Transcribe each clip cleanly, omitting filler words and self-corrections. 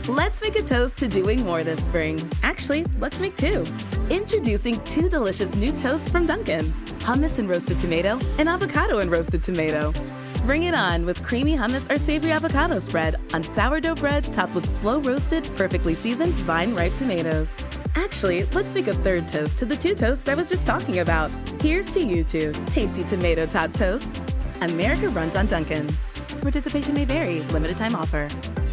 Let's make a toast to doing more this spring. Actually, let's make two. Introducing two delicious new toasts from Dunkin'. Hummus and roasted tomato and avocado and roasted tomato. Spring it on with creamy hummus or savory avocado spread on sourdough bread topped with slow-roasted, perfectly seasoned vine-ripe tomatoes. Actually, let's make a third toast to the two toasts I was just talking about. Here's to you two, tasty tomato-topped toasts. America runs on Dunkin'. Participation may vary. Limited time offer.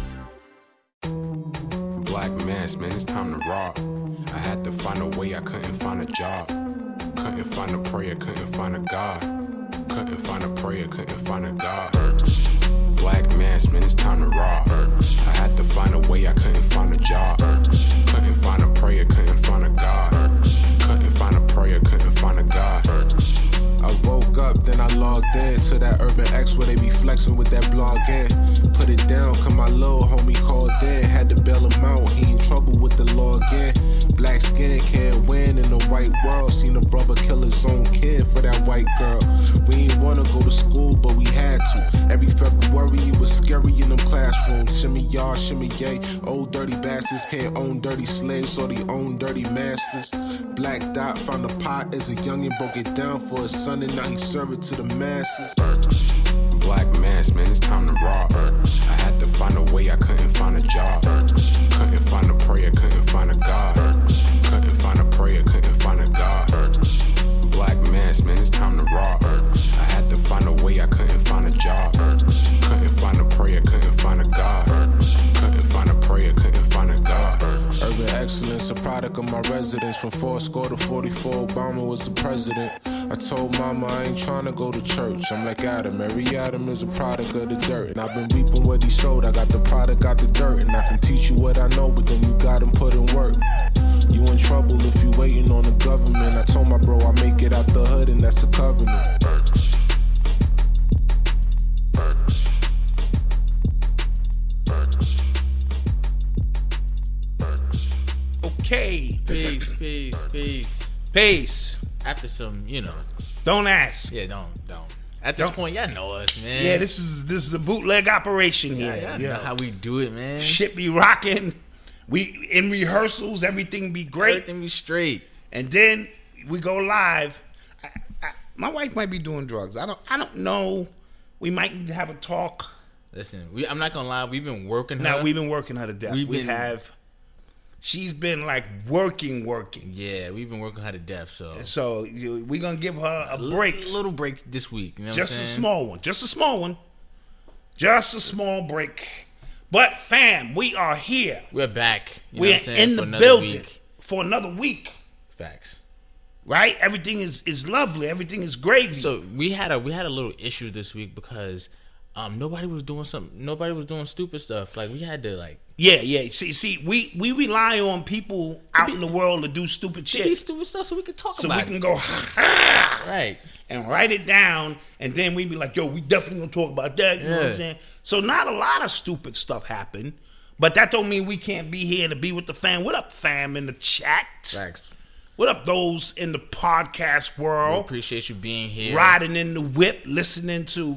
Black mass, man, it's time to rock. I had to find a way, I couldn't find a job. Couldn't find a prayer, couldn't find a God. Couldn't find a prayer, couldn't find a God. Black mass, man, it's time to rock. I had to find a way, I couldn't find a job. Couldn't find a prayer, couldn't find a God. Couldn't find a prayer, couldn't find a God. I woke up, then I logged in to that Urban X where they be flexing with that blog in. Put it down, cause my little homie called in. Had to bail him out, he in trouble with the law again. Black skin can't win in the white world. Seen a brother kill his own kid for that white girl. We ain't wanna go to school, but we had to. Every February it was scary in them classrooms. Shimmy y'all, shimmy yay. Old dirty bastards can't own dirty slaves, so they own dirty masters. Black Dot found a pot as a youngin', broke it down for his son, and now he serve it to the masses. Black mass, man, it's time to rock. I had to find a way, I couldn't find a job. Couldn't find a prayer, couldn't find a God. Couldn't find a prayer, couldn't find a God. Black mass, man, it's time to rock. I had to find a way, I couldn't find a job. Couldn't find a prayer, couldn't find a God. Couldn't find a prayer, couldn't find a God. Urban excellence, a product of my residence. From 4 to 44, Obama was the president. I told mama I ain't trying to go to church. I'm like Adam, every Adam is a product of the dirt. And I've been reaping what he sowed. I got the product, got the dirt. And I can teach you what I know, but then you gotta put in work. You in trouble if you waiting on the government. I told my bro I make it out the hood, and that's a covenant. Okay. Peace. After some, Don't ask. Yeah, don't. At this point, y'all know us, man. Yeah, this is a bootleg operation here. Yeah, know how we do it, man. Shit be rocking. We in rehearsals, everything be great. Everything be straight. And then we go live. My wife might be doing drugs. I don't know. We might need to have a talk. Listen, I'm not gonna lie. We've been working her. Now we've been working her to death. She's been like working. Yeah, we've been working her to death. So we're gonna give her a break. A little break this week. You know just a small one. Just a small break. But fam, we are here. We're back. We're in the building for another week. Facts. Right? Everything is lovely. Everything is gravy. So we had a little issue this week because nobody was doing stupid stuff. Like we had to Yeah. See, we rely on people out in the world to do stupid shit. Do stupid stuff so we can talk about it. So we can go right and write it down, and then we be like, yo, we definitely gonna talk about that. You know what I'm saying? So not a lot of stupid stuff happened, but that don't mean we can't be here to be with the fam. What up, fam, in the chat? Facts. What up, those in the podcast world? We appreciate you being here. Riding in the whip, listening to,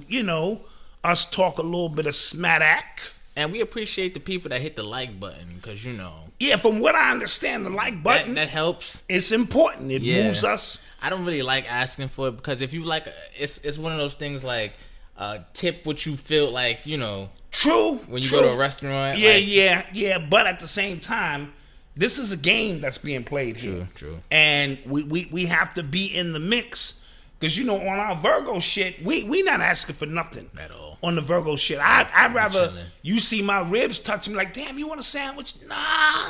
us talk a little bit of smack. And we appreciate the people that hit the like button because, Yeah, from what I understand, the like button. That helps. It's important. It moves us. I don't really like asking for it because if you like, it's one of those things like tip what you feel like, True. When you go to a restaurant. Yeah. But at the same time, this is a game that's being played here. True. And we have to be in the mix. Because, on our Virgo shit, we not asking for nothing. At all. On the Virgo shit. I'd rather you see my ribs touch me like, damn, you want a sandwich? Nah.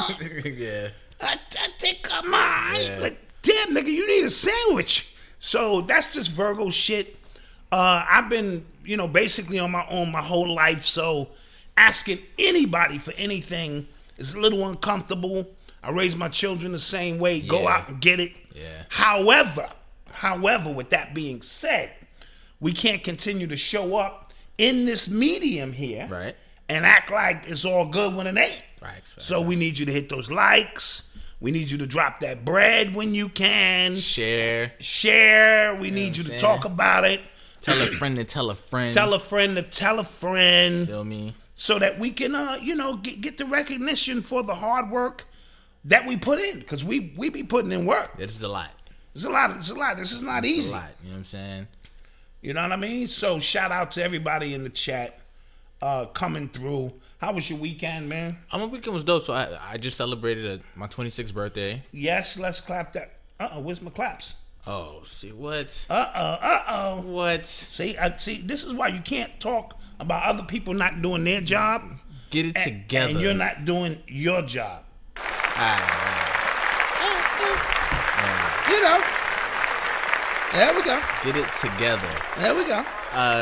Yeah. I think I might. Yeah. Like, damn, nigga, you need a sandwich. So that's just Virgo shit. I've been, basically on my own my whole life. So asking anybody for anything is a little uncomfortable. I raise my children the same way. Go out and get it. Yeah. However, with that being said, we can't continue to show up in this medium here, right, and act like it's all good when it ain't. Right. So we need you to hit those likes. We need you to drop that bread when you can. Share. We need you to talk about it. Tell a friend to tell a friend. Tell a friend to tell a friend. Feel me? so that we can, get the recognition for the hard work that we put in, because we be putting in work. This is a lot. It's a lot. This is not easy. It's a lot. You know what I'm saying? You know what I mean? So shout out to everybody in the chat coming through. How was your weekend, man? My weekend was dope. So I just celebrated my 26th birthday. Yes, let's clap that. Where's my claps? Oh, see what? What? What? See, this is why you can't talk about other people not doing their job. Get it together. And you're not doing your job. You know. There we go. Get it together. There we go.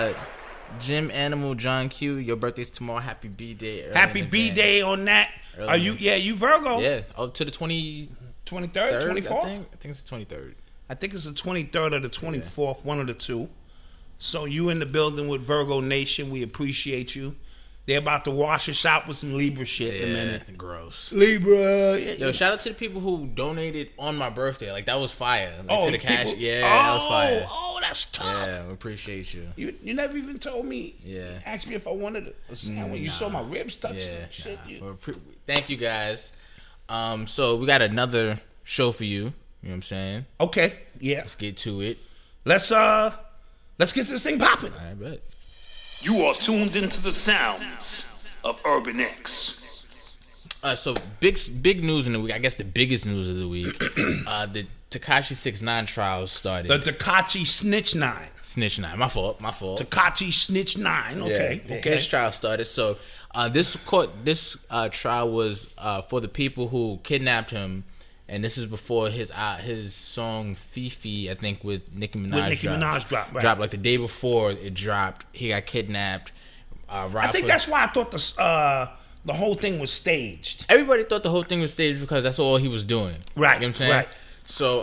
Jim Animal John Q, your birthday's tomorrow. Happy B-Day. Happy B-Day on that. Early Are you? Yeah, you Virgo. Yeah. Oh, to the 23rd, 23rd, 24th? I think it's the 23rd. I think it's the 23rd or the 24th, one of the two. So you in the building with Virgo Nation. We appreciate you. They're about to wash us out with some Libra shit in a minute. Gross. Libra. Yo, shout out to the people who donated on my birthday. Like, that was fire. Like, to the cash. people- Yeah, that was fire. Oh, that's tough. Yeah, we appreciate you. You never even told me. Yeah. Asked me if I wanted a sandwich. You saw my ribs touching and shit. Well, thank you guys. So we got another show for you. You know what I'm saying? Okay. Yeah. Let's get to it. Let's get this thing popping. I bet. You are tuned into the sounds of Urban X. So big news in the week. I guess the biggest news of the week. The Tekashi 6ix9ine trials started. The Tekashi Snitch 9. Snitch 9. My fault. Tekashi Snitch 9. Okay. Yeah, Okay. His trial started. So this trial was for the people who kidnapped him, and this is before his song Fifi, I think, with Nicki Minaj. Right. Dropped like the day before it dropped. He got kidnapped. I think that's why I thought the whole thing was staged. Everybody thought the whole thing was staged because that's all he was doing. Right. You know what I'm saying? Right. So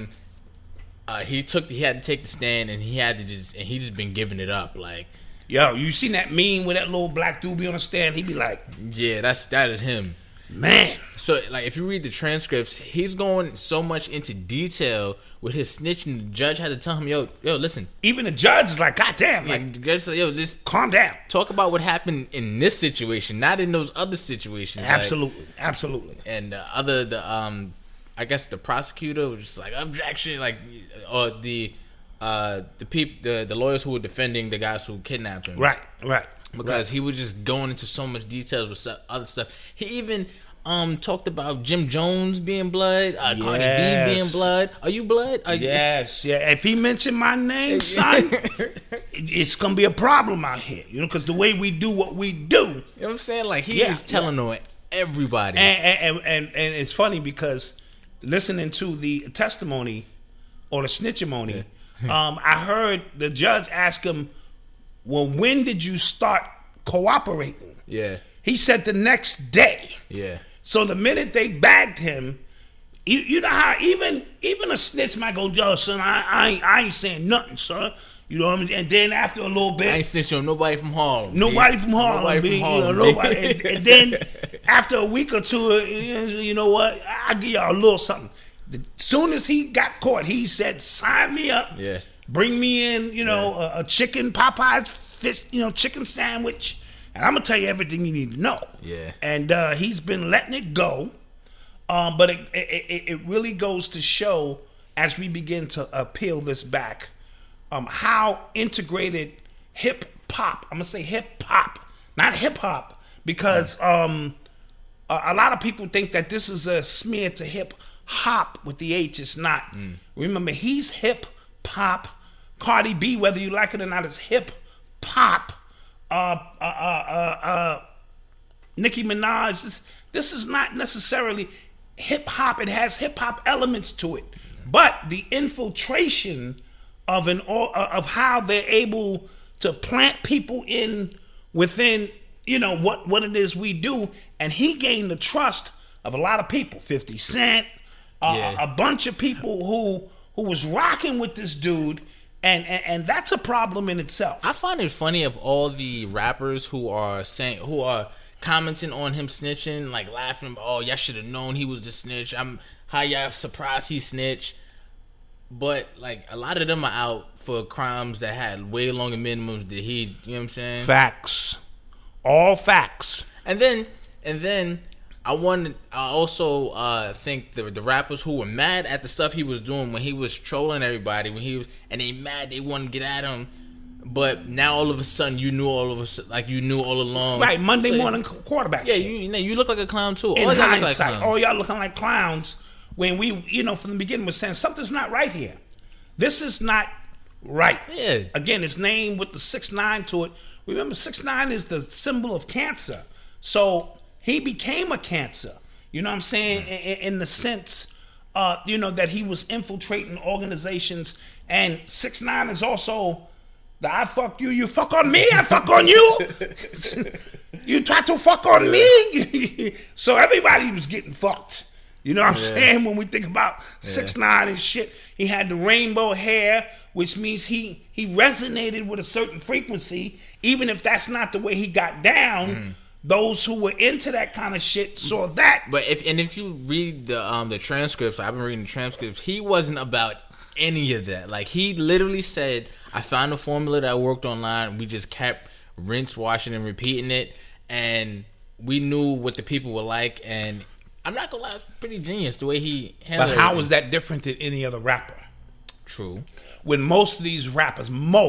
he had to take the stand, and he just been giving it up. Like, Yo, you seen that meme with that little black dude be on the stand? He be like, yeah, that is him. man. So, like, if you read the transcripts, he's going so much into detail with his snitching. The judge had to tell him, yo, listen. Even the judge is like, God damn, Like, like, the judge said, yo, just calm down. talk about what happened in this situation, not in those other situations. Absolutely. Absolutely. And I guess the prosecutor was just like, objection, like, or the lawyers who were defending the guys who kidnapped him. Right. Because he was just going into so much details with other stuff. He even talked about Jim Jones being blood, Cardi B being blood. Are you blood? Yes. Yeah. If he mentioned my name, son, it's gonna be a problem out here. You know, because the way we do what we do. You know what I'm saying? Like, he is telling on everybody. And it's funny because listening to the testimony or the snitchimony, I heard the judge ask him, well, when did you start cooperating? Yeah. He said the next day. Yeah. So the minute they bagged him, you know how even a snitch might go, yo, son, I ain't saying nothing, son. You know what I mean? And then after a little bit, I ain't snitching on nobody from Harlem. Nobody from Harlem. And then after a week or two, you know what? I'll give y'all a little something. As soon as he got caught, he said, sign me up. Yeah. Bring me in, a chicken Popeye's fish, chicken sandwich. And I'm going to tell you everything you need to know. Yeah. And he's been letting it go. But it really goes to show, as we begin to peel this back, how integrated hip hop, I'm going to say hip hop, not hip hop, because a lot of people think that this is a smear to hip hop with the H. It's not. Remember, he's hip hop. Cardi B, whether you like it or not, is hip hop. Nicki Minaj, this is not necessarily hip hop. It has hip hop elements to it, but the infiltration of how they're able to plant people within what it is we do, and he gained the trust of a lot of people. 50 Cent, a bunch of people who was rocking with this dude. And that's a problem in itself. I find it funny of all the rappers who are commenting on him snitching, like laughing, oh, y'all should have known he was the snitch. How y'all surprised he snitched. But like a lot of them are out for crimes that had way longer minimums than he, you know what I'm saying? Facts. All facts. And then I also think the rappers who were mad at the stuff he was doing when he was trolling everybody, and they mad, they want to get at him. But now all of a sudden you knew all along. Right, Monday morning quarterback. Yeah, you look like a clown too. In hindsight, all y'all looking like clowns when we, from the beginning was saying something's not right here. This is not right. Yeah. Again, it's named with the 6ix9ine to it. Remember, 6ix9ine is the symbol of cancer. So he became a cancer. You know what I'm saying? In the sense, that he was infiltrating organizations. And 6ix9ine is also the I fuck you, you fuck on me, I fuck on you. You try to fuck on me. So everybody was getting fucked. You know what I'm saying? When we think about 6ix9ine and shit, he had the rainbow hair, which means he resonated with a certain frequency, even if that's not the way he got down. Those who were into that kind of shit saw that. But if you read the transcripts, I've been reading the transcripts. He wasn't about any of that. Like, he literally said, I found a formula that worked online. We just kept rinse, washing, and repeating it, and we knew what the people were like. And I'm not gonna lie, it's pretty genius the way he handled it. But how is that different than any other rapper? True. When most of these rappers,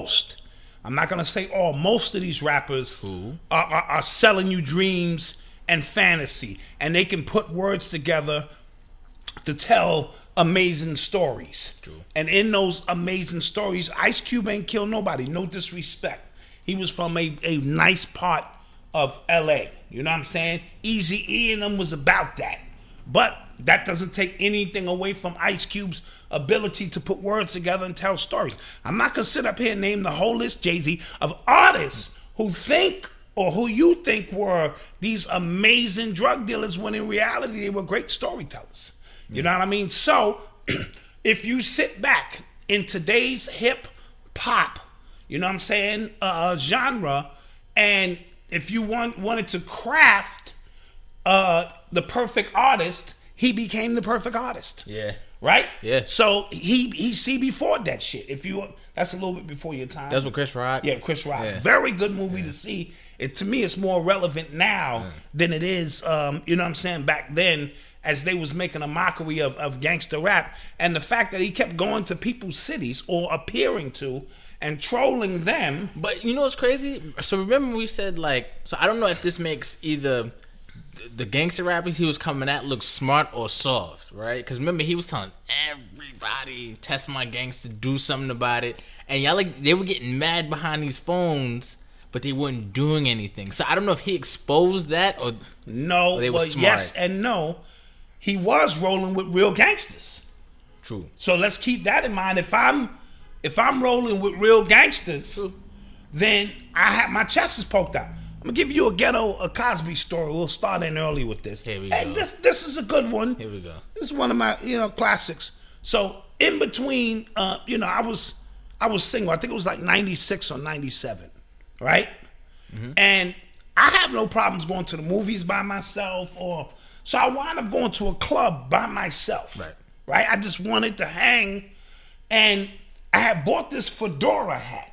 I'm not gonna say all, most of these rappers are selling you dreams and fantasy, and they can put words together to tell amazing stories. True. And in those amazing stories, Ice Cube ain't killed nobody, no disrespect. He was from a nice part of LA. You know what I'm saying? Eazy-E and them was about that. But that doesn't take anything away from Ice Cube's ability to put words together and tell stories. I'm not gonna sit up here and name the whole list, Jay-Z, of artists who think or who you think were these amazing drug dealers when in reality they were great storytellers. You know what I mean? So if you sit back in today's hip hop, you know what I'm saying, genre, and if you wanted to craft the perfect artist, he became the perfect artist. Yeah. Right? Yeah. So he see before that shit. That's a little bit before your time. That's what Chris Rock. Yeah, Chris Rock. Yeah. Very good movie to see. To me, it's more relevant now than it is, you know what I'm saying, back then, as they was making a mockery of gangster rap. And the fact that he kept going to people's cities or appearing to and trolling them. But you know what's crazy? So remember we said, like, so I don't know if this makes either the gangster rappers he was coming at look smart or soft, right? Because remember, he was telling everybody, test my gangster, do something about it. And y'all, like, they were getting mad behind these phones, but they weren't doing anything. So I don't know if he exposed that or no. They were smart. Yes and no. He was rolling with real gangsters. True. So let's keep that in mind. If I'm rolling with real gangsters, then I have my chest is poked out. I'm gonna give you a Cosby story. We'll start in early with this. Here we go. This is a good one. Here we go. This is one of my classics. So in between, I was single. I think it was like 96 or 97, right? Mm-hmm. And I have no problems going to the movies by myself, so I wound up going to a club by myself. Right. I just wanted to hang, and I had bought this fedora hat.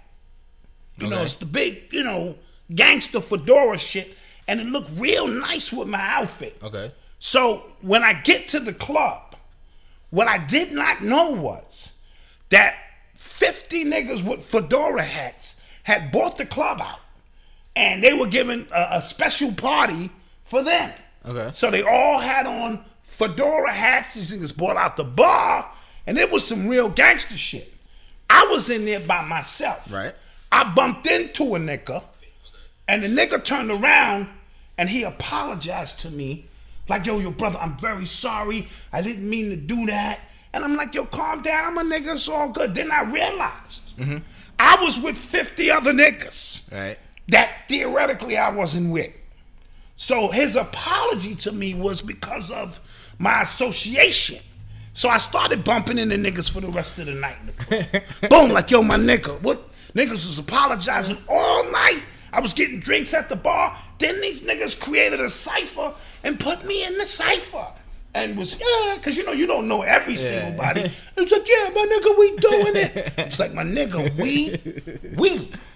It's the big, gangster fedora shit, and it looked real nice with my outfit. Okay. So when I get to the club, what I did not know was that 50 niggas with fedora hats had bought the club out, and they were giving a special party for them. Okay. So they all had on fedora hats. These niggas bought out the bar, and it was some real gangster shit. I was in there by myself. Right. I bumped into a nigga, and the nigga turned around, and he apologized to me. Like, yo, brother, I'm very sorry. I didn't mean to do that. And I'm like, yo, calm down. I'm a nigga. It's all good. Then I realized I was with 50 other niggas that theoretically I wasn't with. So his apology to me was because of my association. So I started bumping into niggas for the rest of the night. Boom, like, yo, my nigga. What? Niggas was apologizing all night. I was getting drinks at the bar. Then these niggas created a cipher and put me in the cipher. And was, because you don't know every single body. It was like, yeah, my nigga, we doing it. It's like, my nigga, we.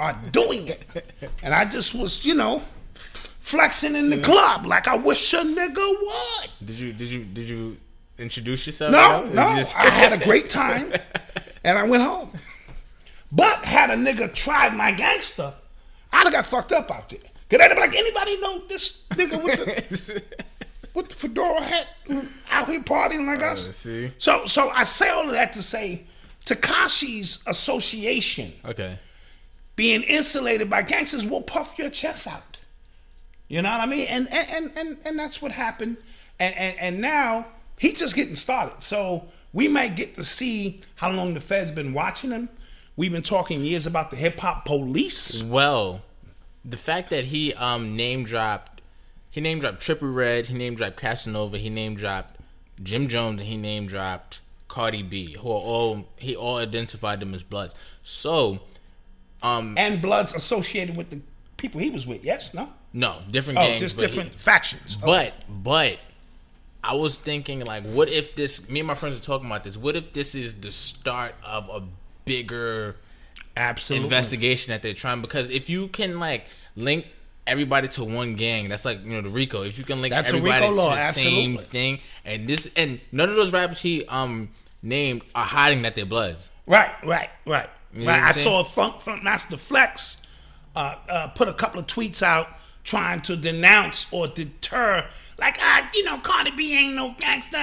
are doing it. And I just was, flexing in the club like I wish a nigga would. Did you introduce yourself? No. You just- I had a great time and I went home. But had a nigga tried my gangster, I'd have got fucked up out there. Cause they'd be like, anybody know this nigga with the fedora hat out here partying like us? See? So I say all of that to say Tekashi's association Okay. being insulated by gangsters will puff your chest out. You know what I mean? And that's what happened. And now he's just getting started. So we might get to see how long the Fed's been watching him. We've been talking years about the hip hop police. Well, the fact that he name dropped Trippie Redd, he name dropped Casanova, he name dropped Jim Jones, and he name dropped Cardi B, he all identified them as Bloods. So, And Bloods associated with the people he was with, yes? No? no, different gangs, just but different factions. But I was thinking, like, what if this? Me and my friends were talking about this. What if this is the start of a bigger Absolutely. investigation that they're trying? Because if you can like link everybody to one gang, that's like the RICO. If you can link That's a everybody RICO law, to the same absolutely. thing, and none of those rappers he named are hiding that they're Bloods. Right. know what I'm I saying? saw Funk Master Flex put a couple of tweets out trying to denounce or deter, like, Cardi B ain't no gangster,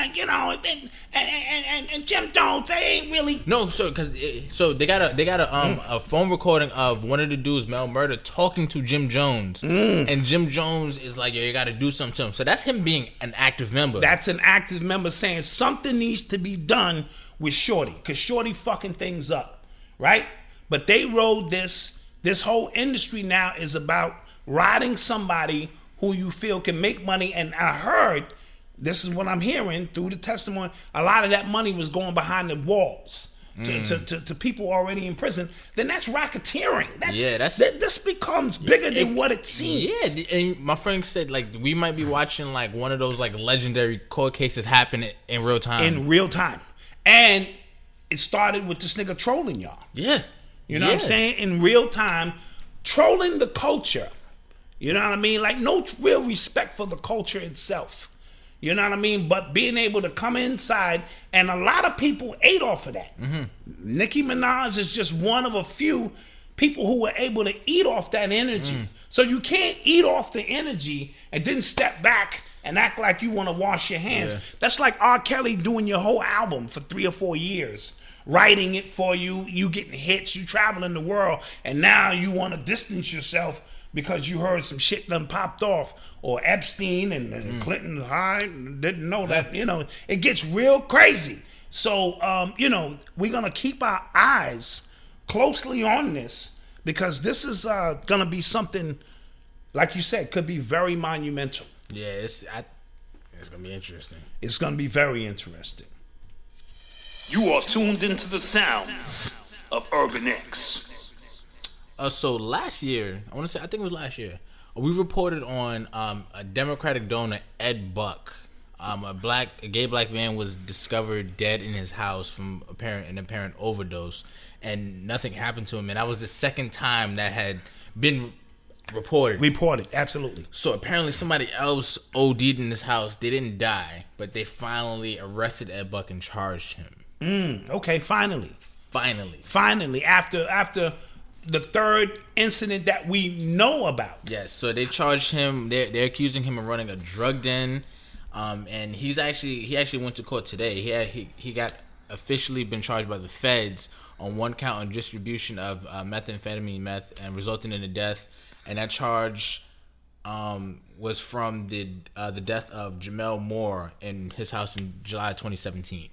and Jim Jones, they ain't really. No, so they got a phone recording of one of the dudes, Mel Murder, talking to Jim Jones, and Jim Jones is like, "Yo, you got to do something to him." So that's him being an active member. That's an active member saying something needs to be done with Shorty, because Shorty fucking things up, right? But they rode this whole industry now is about riding somebody who you feel can make money. And I heard, this is what I'm hearing through the testimony, a lot of that money was going behind the walls to people already in prison. Then that's racketeering. This becomes bigger than what it seems. Yeah, and my friend said, like, we might be watching like one of those like legendary court cases happen in real time. In real time. And it started with this nigga trolling y'all. Yeah. You know what I'm saying? In real time, trolling the culture. You know what I mean? Like, no real respect for the culture itself. You know what I mean? But being able to come inside, and a lot of people ate off of that. Mm-hmm. Nicki Minaj is just one of a few people who were able to eat off that energy. So you can't eat off the energy and then step back and act like you want to wash your hands. Yeah. That's like R. Kelly doing your whole album for 3 or 4 years, writing it for you, you getting hits, you traveling the world, and now you want to distance yourself because you heard some shit done popped off, or Epstein and Clinton didn't know that. It gets real crazy. So, we're going to keep our eyes closely on this, because this is going to be something, like you said, could be very monumental. Yeah, it's gonna be interesting. It's going to be very interesting. You are tuned into the sounds of Urban X. So last year, I think it was last year, we reported on a Democratic donor, Ed Buck. A gay black man was discovered dead in his house from an apparent overdose, and nothing happened to him. And that was the second time that had been reported. Absolutely. So apparently somebody else OD'd in his house. They didn't die, but they finally arrested Ed Buck and charged him. Okay, finally. After the third incident that we know about. Yes, so they charged him. They're accusing him of running a drug den, and he actually went to court today. He got officially been charged by the feds on one count on distribution of methamphetamine meth and resulting in a death, and that charge was from the death of Jamel Moore in his house in July 2017.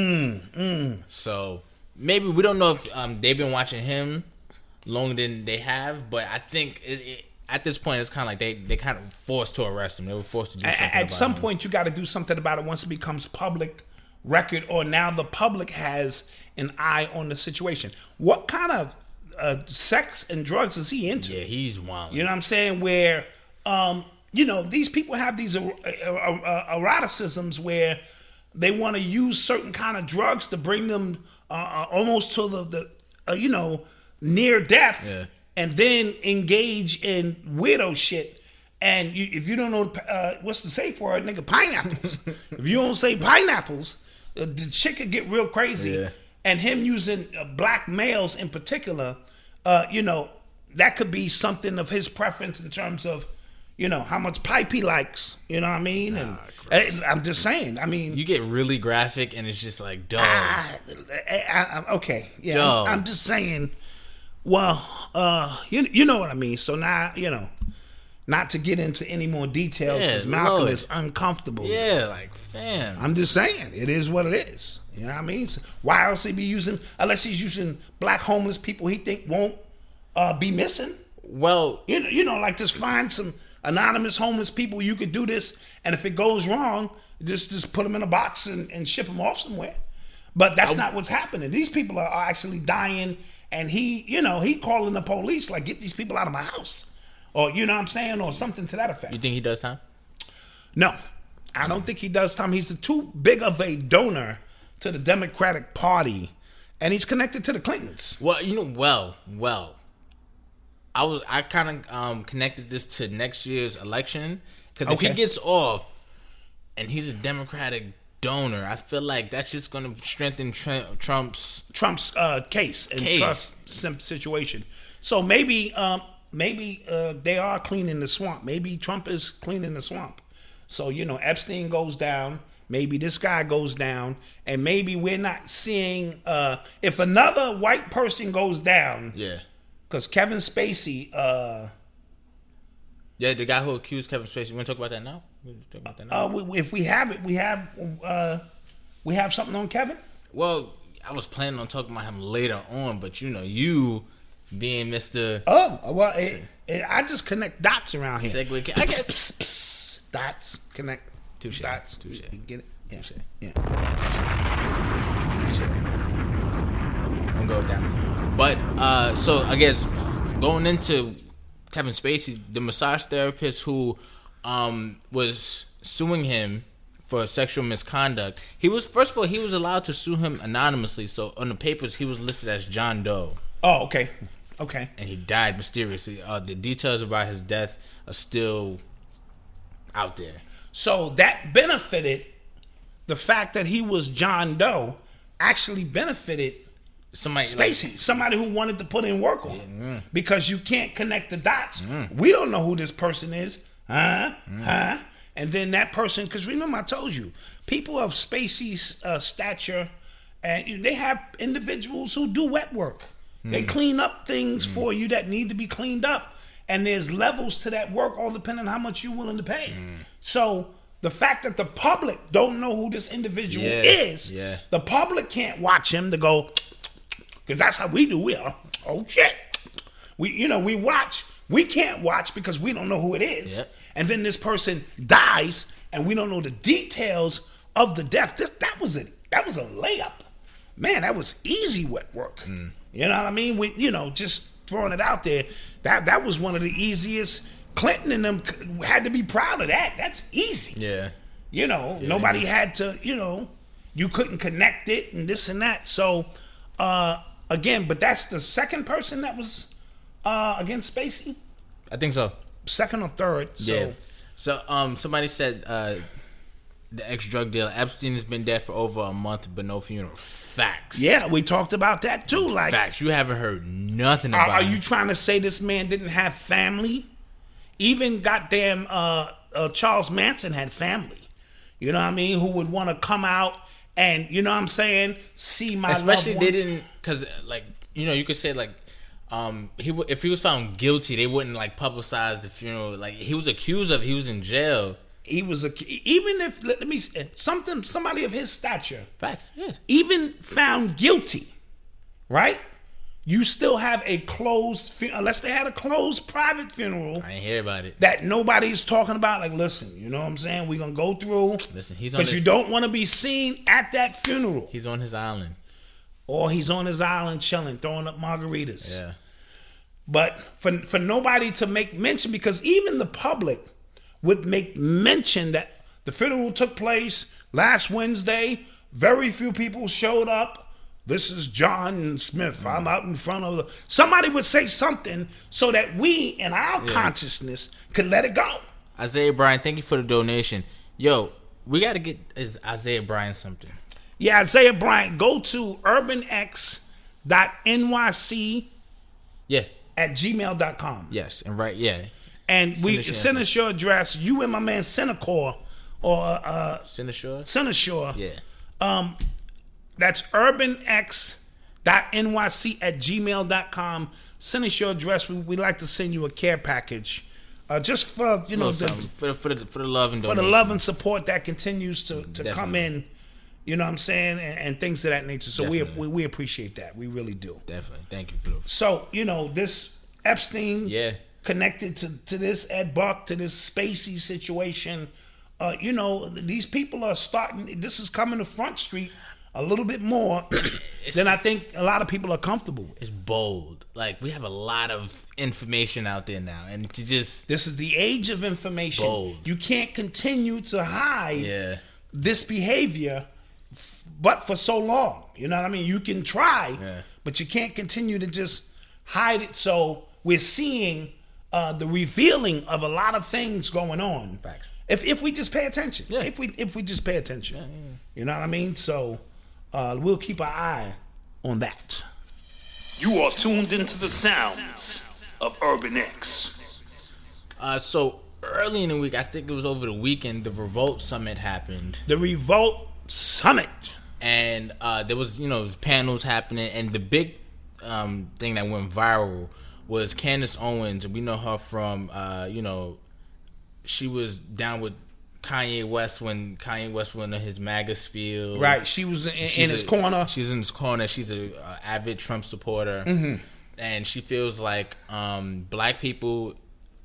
So maybe we don't know if they've been watching him longer than they have, but I think at this point it's kind of like they kind of forced to arrest him. They were forced to do something at some him. point you got to do something about it once it becomes public record, or now the public has an eye on the situation. What kind of sex and drugs is he into? Yeah, he's wild. You know what I'm saying? Where these people have these eroticisms where they want to use certain kind of drugs to bring them almost to the near death. Yeah. and then engage in weirdo shit. And if you don't know what's the safe word, nigga, pineapples. If you don't say pineapples, the shit could get real crazy. Yeah. And him using black males in particular, that could be something of his preference in terms of, how much pipe he likes. You know what I mean? And I'm just saying. I mean, You get really graphic, and it's just like, duh. okay, yeah. I'm just saying. Well, you know what I mean. So now, not to get into any more details because Malcolm Lord. is uncomfortable. Yeah, like, fam. I'm just saying, it is what it is. You know what I mean? So why else he be using, unless he's using black homeless people he think won't be missing? Well, Like just find some anonymous homeless people you could do this, and if it goes wrong, just put them in a box and ship them off somewhere. But that's not what's happening. These people are actually dying, and he calling the police like, get these people out of my house. Or, you know what I'm saying? Or something to that effect. you think he does time? No, I don't think he does time. He's too big of a donor to the Democratic Party, and he's connected to the Clintons. Well, I kind of connected this to next year's election, because if he gets off and he's a Democratic donor, I feel like that's just going to strengthen Trump's case and Trump's situation. So maybe they are cleaning the swamp. Maybe Trump is cleaning the swamp. So, Epstein goes down. Maybe this guy goes down. And maybe we're not seeing... if another white person goes down... Yeah. Because Kevin Spacey... yeah, the guy who accused Kevin Spacey. You want to talk about that now? if we have it, we have something on Kevin? Well, I was planning on talking about him later on, but you... being Mr. Oh, well, I just connect dots around here. Segue. I guess. Dots, connect. Touche. Dots. Touche. You get it? Yeah. Touche. Yeah. Touche. I'm going with that. But, so, I guess, going into Kevin Spacey, the massage therapist who was suing him for sexual misconduct, he was allowed to sue him anonymously. So, on the papers, he was listed as John Doe. Oh, okay. Okay. And he died mysteriously. The details about his death are still out there. So that benefited, the fact that he was John Doe actually benefited somebody who wanted to put in work on him. Because you can't connect the dots. We don't know who this person is. And then that person, because remember I told you, people of Spacey's stature, and they have individuals who do wet work. They clean up things for you that need to be cleaned up. And there's levels to that work, all depending on how much you're willing to pay. So the fact that the public don't know who this individual is, the public can't watch him to go, because that's how we do. We are, oh shit. We watch. We can't watch because we don't know who it is. Yep. And then this person dies and we don't know the details of the death. That was a layup. Man, that was easy wet work. You know what I mean? Just throwing it out there. That was one of the easiest. Clinton and them had to be proud of that. That's easy. Yeah. Nobody had to, you couldn't connect it and this and that. So, again, but that's the second person that was against Spacey? I think so. Second or third. So. Yeah. So, somebody said the ex-drug dealer Epstein has been dead for over a month, but no funeral. Facts. Yeah, we talked about that too. Like, facts. You haven't heard nothing about Are him. you trying to say this man didn't have family? Even goddamn Charles Manson had family. You know what I mean? Who would want to come out and, you know what I'm saying, see my Especially loved one. they didn't, because, like, you could say, like, if he was found guilty, they wouldn't, like, publicize the funeral. Like, he was accused of, he was in jail. He was even if, let me say, somebody of his stature. Facts, yeah. Even found guilty, right? You still have a closed, unless they had a closed private funeral. I ain't hear about it. That nobody's talking about. Like, listen, you know what I'm saying? We're going to go through. Listen, he's on because you don't want to be seen at that funeral. He's on his island. Or he's on his island chilling, throwing up margaritas. Yeah. But for nobody to make mention, because even the public would make mention that the funeral took place last Wednesday. Very few people showed up. this is John Smith. I'm out in front of the... Somebody would say something so that we, in our consciousness, could let it go. Isaiah Bryan, thank you for the donation. Yo, we got to get Isaiah Bryan something. Yeah, Isaiah Bryan, go to urbanx.nyc at gmail.com. Yes, and And we send us your address. You and my man Senecor or Seneschore. Yeah. That's urbanx.nyc at gmail.com. Send us your address. We'd like to send you a care package. Just for for the love and donation. For the love and support that continues to come in, you know what I'm saying, and things of that nature. So we appreciate that. We really do. Definitely. Thank you for the... So, this Epstein connected to this Ed Buck, to this Spacey situation. These people are starting, this is coming to Front Street a little bit more than I think a lot of people are comfortable with. It's bold. Like, we have a lot of information out there now, and to just... This is the age of information. Bold. You can't continue to hide this behavior but for so long. You know what I mean? You can try, but you can't continue to just hide it. So we're seeing the revealing of a lot of things going on. Facts. If we just pay attention. Yeah. If we just pay attention. Yeah. You know what I mean? So we'll keep our eye on that. You are tuned into the sounds of Urban X. So early in the week, I think it was over the weekend, the Revolt Summit happened. The Revolt Summit. And there was, panels happening, and the big thing that went viral was Candace Owens. We know her from, she was down with Kanye West when Kanye West went on his MAGA spiel. Right, she was in his corner. She's in his corner. She's a avid Trump supporter, and she feels like black people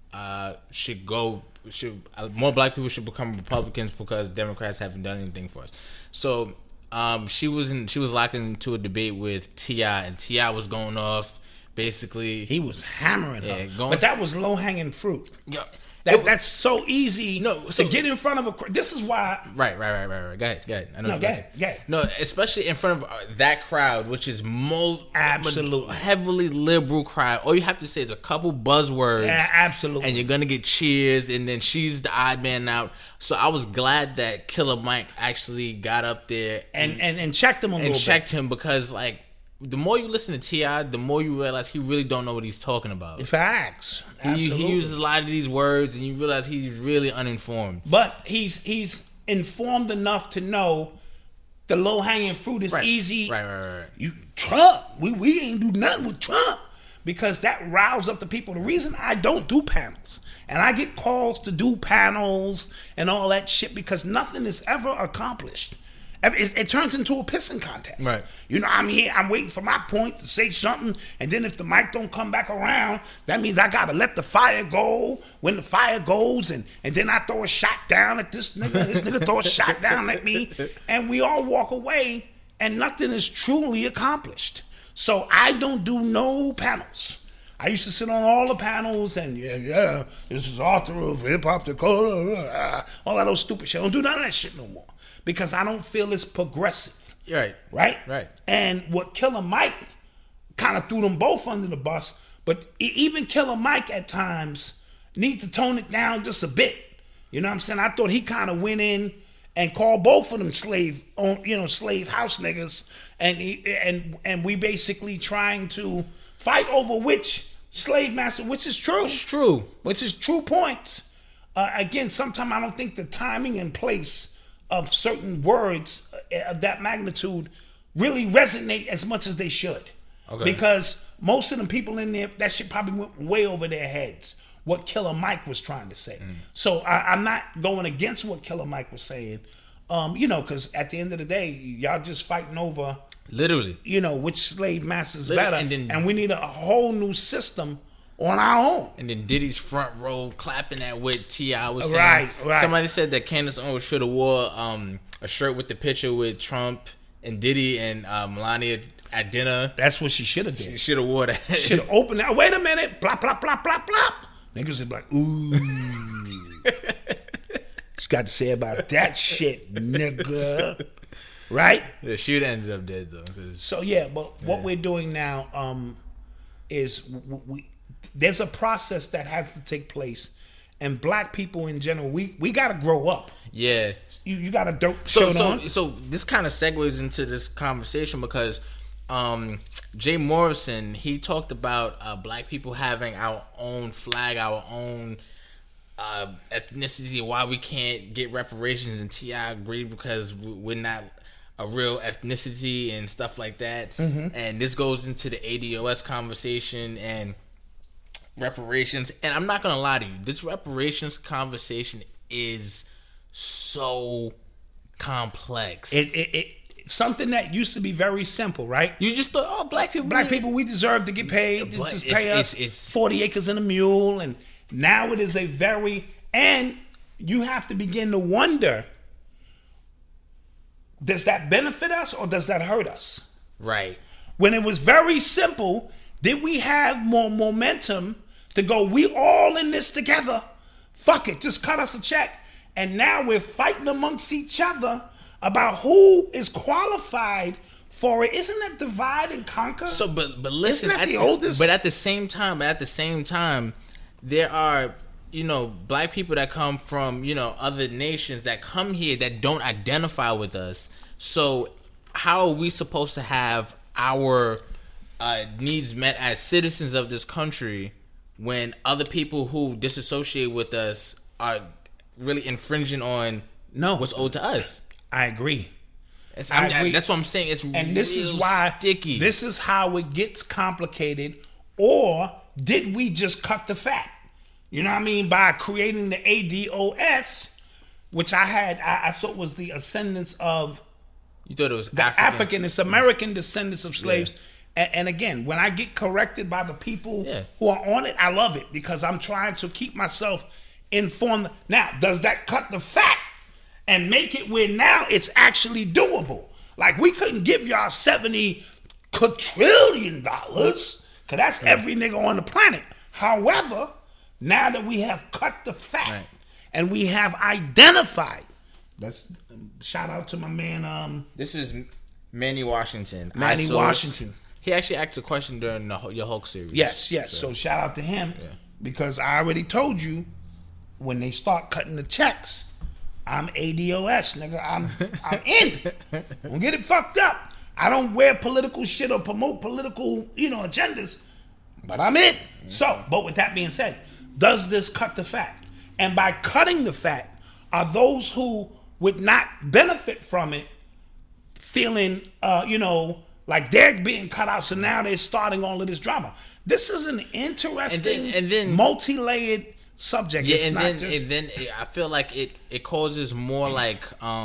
more black people should become Republicans because Democrats haven't done anything for us. So she was locked into a debate with T.I., and T.I. was going off. Basically, he was hammering her, but that was low hanging fruit. Yeah. That's so easy to get in front of a crowd. This is why... Right. Go ahead. I know go ahead. No, especially in front of that crowd, which is absolutely heavily liberal crowd. All you have to say is a couple buzzwords. Yeah, absolutely. And you're going to get cheers, and then she's the odd man out. So I was glad that Killer Mike actually got up there and checked him a little bit. And checked him because, the more you listen to T.I., the more you realize he really don't know what he's talking about. Facts. Absolutely. He uses a lot of these words, and you realize he's really uninformed. But he's informed enough to know the low-hanging fruit is easy. Right. Trump, we ain't do nothing with Trump because that riles up the people. The reason I don't do panels, and I get calls to do panels and all that shit because nothing is ever accomplished. It turns into a pissing contest. Right. I'm here, I'm waiting for my point to say something, and then if the mic don't come back around, that means I gotta let the fire go when the fire goes, and then I throw a shot down at this nigga throw a shot down at me, and we all walk away, and nothing is truly accomplished. So I don't do no panels. I used to sit on all the panels and this is author of Hip Hop Dakota, all of those stupid shit. I don't do none of that shit no more. Because I don't feel it's progressive. Right. And what Killer Mike kind of threw them both under the bus, but even Killer Mike at times needs to tone it down just a bit. You know what I'm saying? I thought he kind of went in and called both of them slave house niggas, and we basically trying to fight over which slave master, which is true. It's true. Which is true points. Again, sometimes I don't think the timing and place of certain words of that magnitude really resonate as much as they should. Okay. Because most of the people in there, that shit probably went way over their heads, what Killer Mike was trying to say. So I'm not going against what Killer Mike was saying, because at the end of the day, y'all just fighting over... Literally. Which slave master's better. And we need a whole new system on our own. And then Diddy's front row clapping at what T.I. was saying. Right. Somebody said that Candace Owens should have wore a shirt with the picture with Trump and Diddy and Melania at dinner. That's what she should have did. She should have wore that. Should have opened that. Wait a minute. Blop, blop, blop, blop, blop. Niggas is like, ooh. Just got to say about that shit, nigga. right? The shooter ended up dead though. 'Cause, So yeah, but what we're doing now is we there's a process that has to take place, and black people in general, we got to grow up. yeah. You got a dope So shirt on. so this kind of segues into this conversation because Jay Morrison, he talked about black people having our own flag, our own ethnicity, why we can't get reparations, and T.I. agreed because we're not a real ethnicity and stuff like that. And this goes into the ADOS conversation and reparations. And I'm not gonna lie to you, this reparations conversation is so complex. It something that used to be very simple, right? You just thought, oh, black people, We deserve to get paid. But Just it's- pay us it's 40 acres and a mule, and now it is a very, and you have to begin to wonder: does that benefit us or does that hurt us? right. When it was very simple, did we have more momentum to go, we all in this together? Fuck it, just cut us a check. And now we're fighting amongst each other about who is qualified for it. Isn't that divide and conquer? So, but listen, Isn't that the oldest? But at the same time, there are black people that come from other nations that come here that don't identify with us. So, how are we supposed to have our needs met as citizens of this country when other people who disassociate with us are really infringing on what's owed to us? I agree. I agree. That's what I'm saying. It's And this is real why sticky. This is how it gets complicated. Or did we just cut the fat? You know what I mean? By creating the ADOS, which I thought was the ascendants of You thought it was the African, it's American descendants of slaves. And again, when I get corrected by the people who are on it, I love it because I'm trying to keep myself informed. Now, does that cut the fat and make it where now it's actually doable? Like, we couldn't give y'all $70 quadrillion because that's every nigga on the planet. However, now that we have cut the fat and we have identified, let's shout out to my man. This is Manny Washington. Manny Washington. He actually asked a question during your Hulk series. Yes. So shout out to him because I already told you when they start cutting the checks, I'm ADOS, nigga. I'm in. Don't get it fucked up. I don't wear political shit or promote political, agendas, but I'm in. So, but with that being said, does this cut the fat? And by cutting the fat, are those who would not benefit from it feeling, like they're being cut out, so now they're starting all of this drama. This is an interesting, and then multi-layered subject. Yeah, it's and not then I feel like it causes more like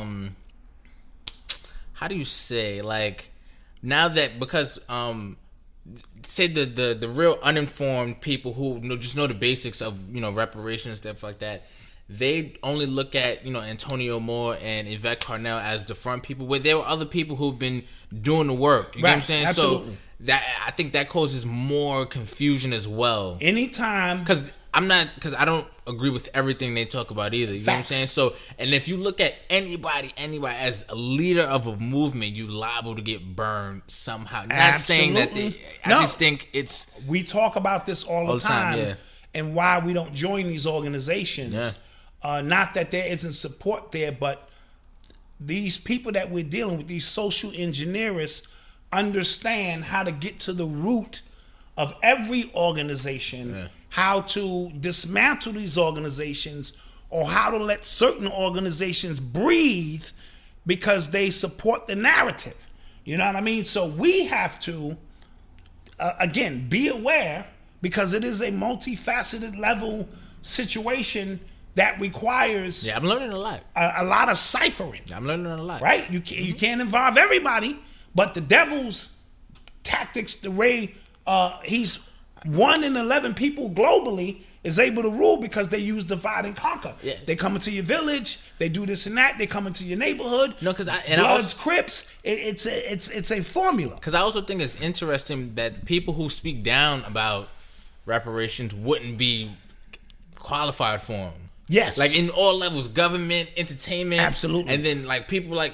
how do you say, like, now that because say the real uninformed people who just know the basics of reparations, stuff like that, they only look at Antonio Moore and Yvette Carnell as the front people, where there were other people who've been doing the work. You know what I'm saying? Absolutely. So that I think that causes more confusion as well. Anytime, Because I don't agree with everything they talk about either. You know what I'm saying? So, and if you look at anybody as a leader of a movement, you liable to get burned somehow. Not saying that I just think it's. We talk about this all the time, and why we don't join these organizations. Yeah. Not that there isn't support there, but these people that we're dealing with, these social engineers, understand how to get to the root of every organization, how to dismantle these organizations, or how to let certain organizations breathe because they support the narrative. You know what I mean? So we have to, again, be aware because it is a multifaceted level situation that requires I'm learning a lot. A lot of ciphering. I'm learning a lot. Right? You can't involve everybody, but the devil's tactics, the way he's 1 in 11 people globally is able to rule because they use divide and conquer. Yeah. They come into your village, they do this and that, they come into your neighborhood. No, because Bloods, Crips, it's a formula. Because I also think it's interesting that people who speak down about reparations wouldn't be qualified for them. Yes. Like in all levels, government, entertainment. Absolutely. And then like people like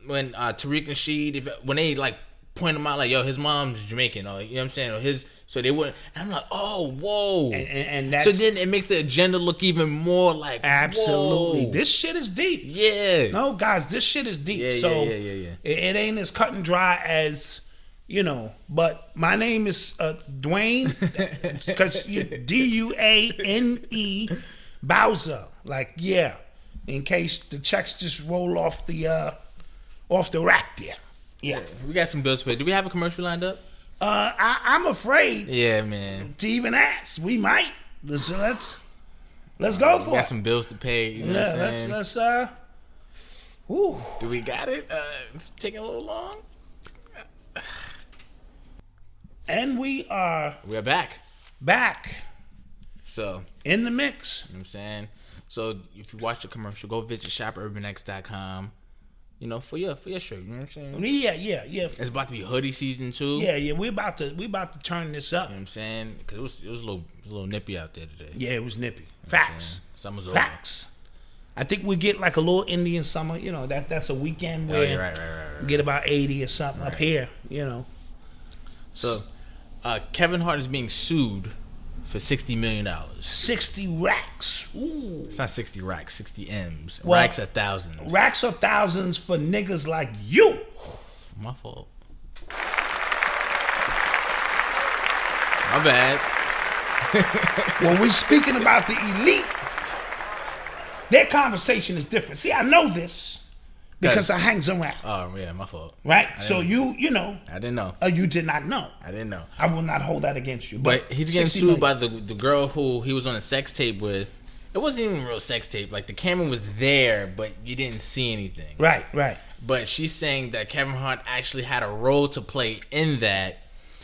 when Tariq Nasheed, when they like point him out like, yo, his mom's Jamaican, or you know what I'm saying, or his, so they wouldn't. And I'm like, oh, whoa, and that's, so then it makes the agenda look even more like, absolutely, whoa. this shit is deep. Yeah, no, guys, this shit is deep. Yeah, so yeah. It ain't as cut and dry as, you know. But my name is Dwayne, because Duane Bowser. Like, yeah, in case the checks just roll off the rack there. Yeah, we got some bills to pay. Do we have a commercial lined up? I'm afraid. Yeah, man. To even ask, we might. Let's go for it. We got some bills to pay. You know what I'm saying? Let's Ooh. Do we got it? It's taking a little long. And we're back. So in the mix. You know what I'm saying? So if you watch the commercial, go visit shopurbanx.com. You know, for your shirt. You know what I'm saying? Yeah. It's about to be hoodie season too. Yeah. We about to turn this up. You know what I'm saying? Because it was a little nippy out there today. Yeah, it was nippy. You know Facts. Summer's Facts. I think we get like a little Indian summer. You know, that's a weekend where right. we get about 80 or something up here. You know. So, Kevin Hart is being sued for $60 million. 60 racks. Ooh. It's not 60 racks, 60 M's. Well, racks are thousands. Racks are thousands for niggas like you. My fault. My bad. When we speaking about the elite, their conversation is different. See, I know this because I hangs around. Oh, yeah, my fault. Right? So you know. I didn't know. You did not know. I didn't know. I will not hold that against you. But he's getting sued by the girl who he was on a sex tape with. It wasn't even a real sex tape. Like, the camera was there, but you didn't see anything. Right. But she's saying that Kevin Hart actually had a role to play in that.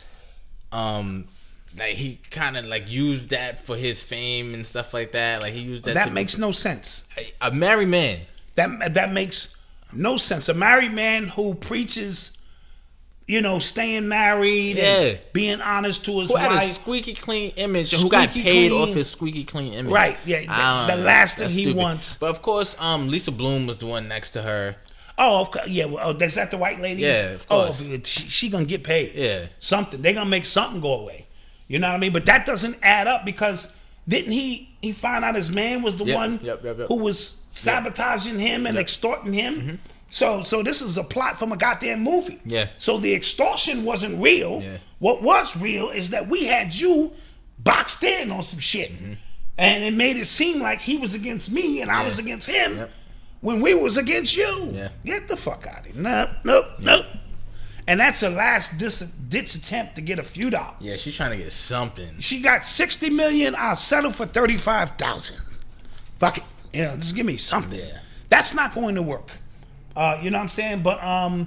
Like, he kind of like used that for his fame and stuff like that. Like, he used that. That makes no sense. A married man. That makes no sense. A married man who preaches, you know, staying married and being honest to his wife. Who had a squeaky clean image and who got paid off his squeaky clean image. Right, yeah. The last thing he wants. But of course, Lisa Bloom was the one next to her. Oh, of course, yeah. Well, is that the white lady? Yeah, of course. Oh, she gonna get paid. Yeah. Something. They gonna make something go away. You know what I mean? But that doesn't add up because didn't he find out his man was the one who was sabotaging him and extorting him? Mm-hmm. So this is a plot from a goddamn movie. Yeah. So the extortion wasn't real. Yeah. What was real is that we had you boxed in on some shit. Mm-hmm. And it made it seem like he was against me and I was against him when we was against you. Yeah. Get the fuck out of here. Nope. And that's her last ditch attempt to get a few dollars. Yeah, she's trying to get something. She got $60 million. I'll settle for $35,000. Fuck it. You know, just give me something. Yeah. That's not going to work. You know what I'm saying? But and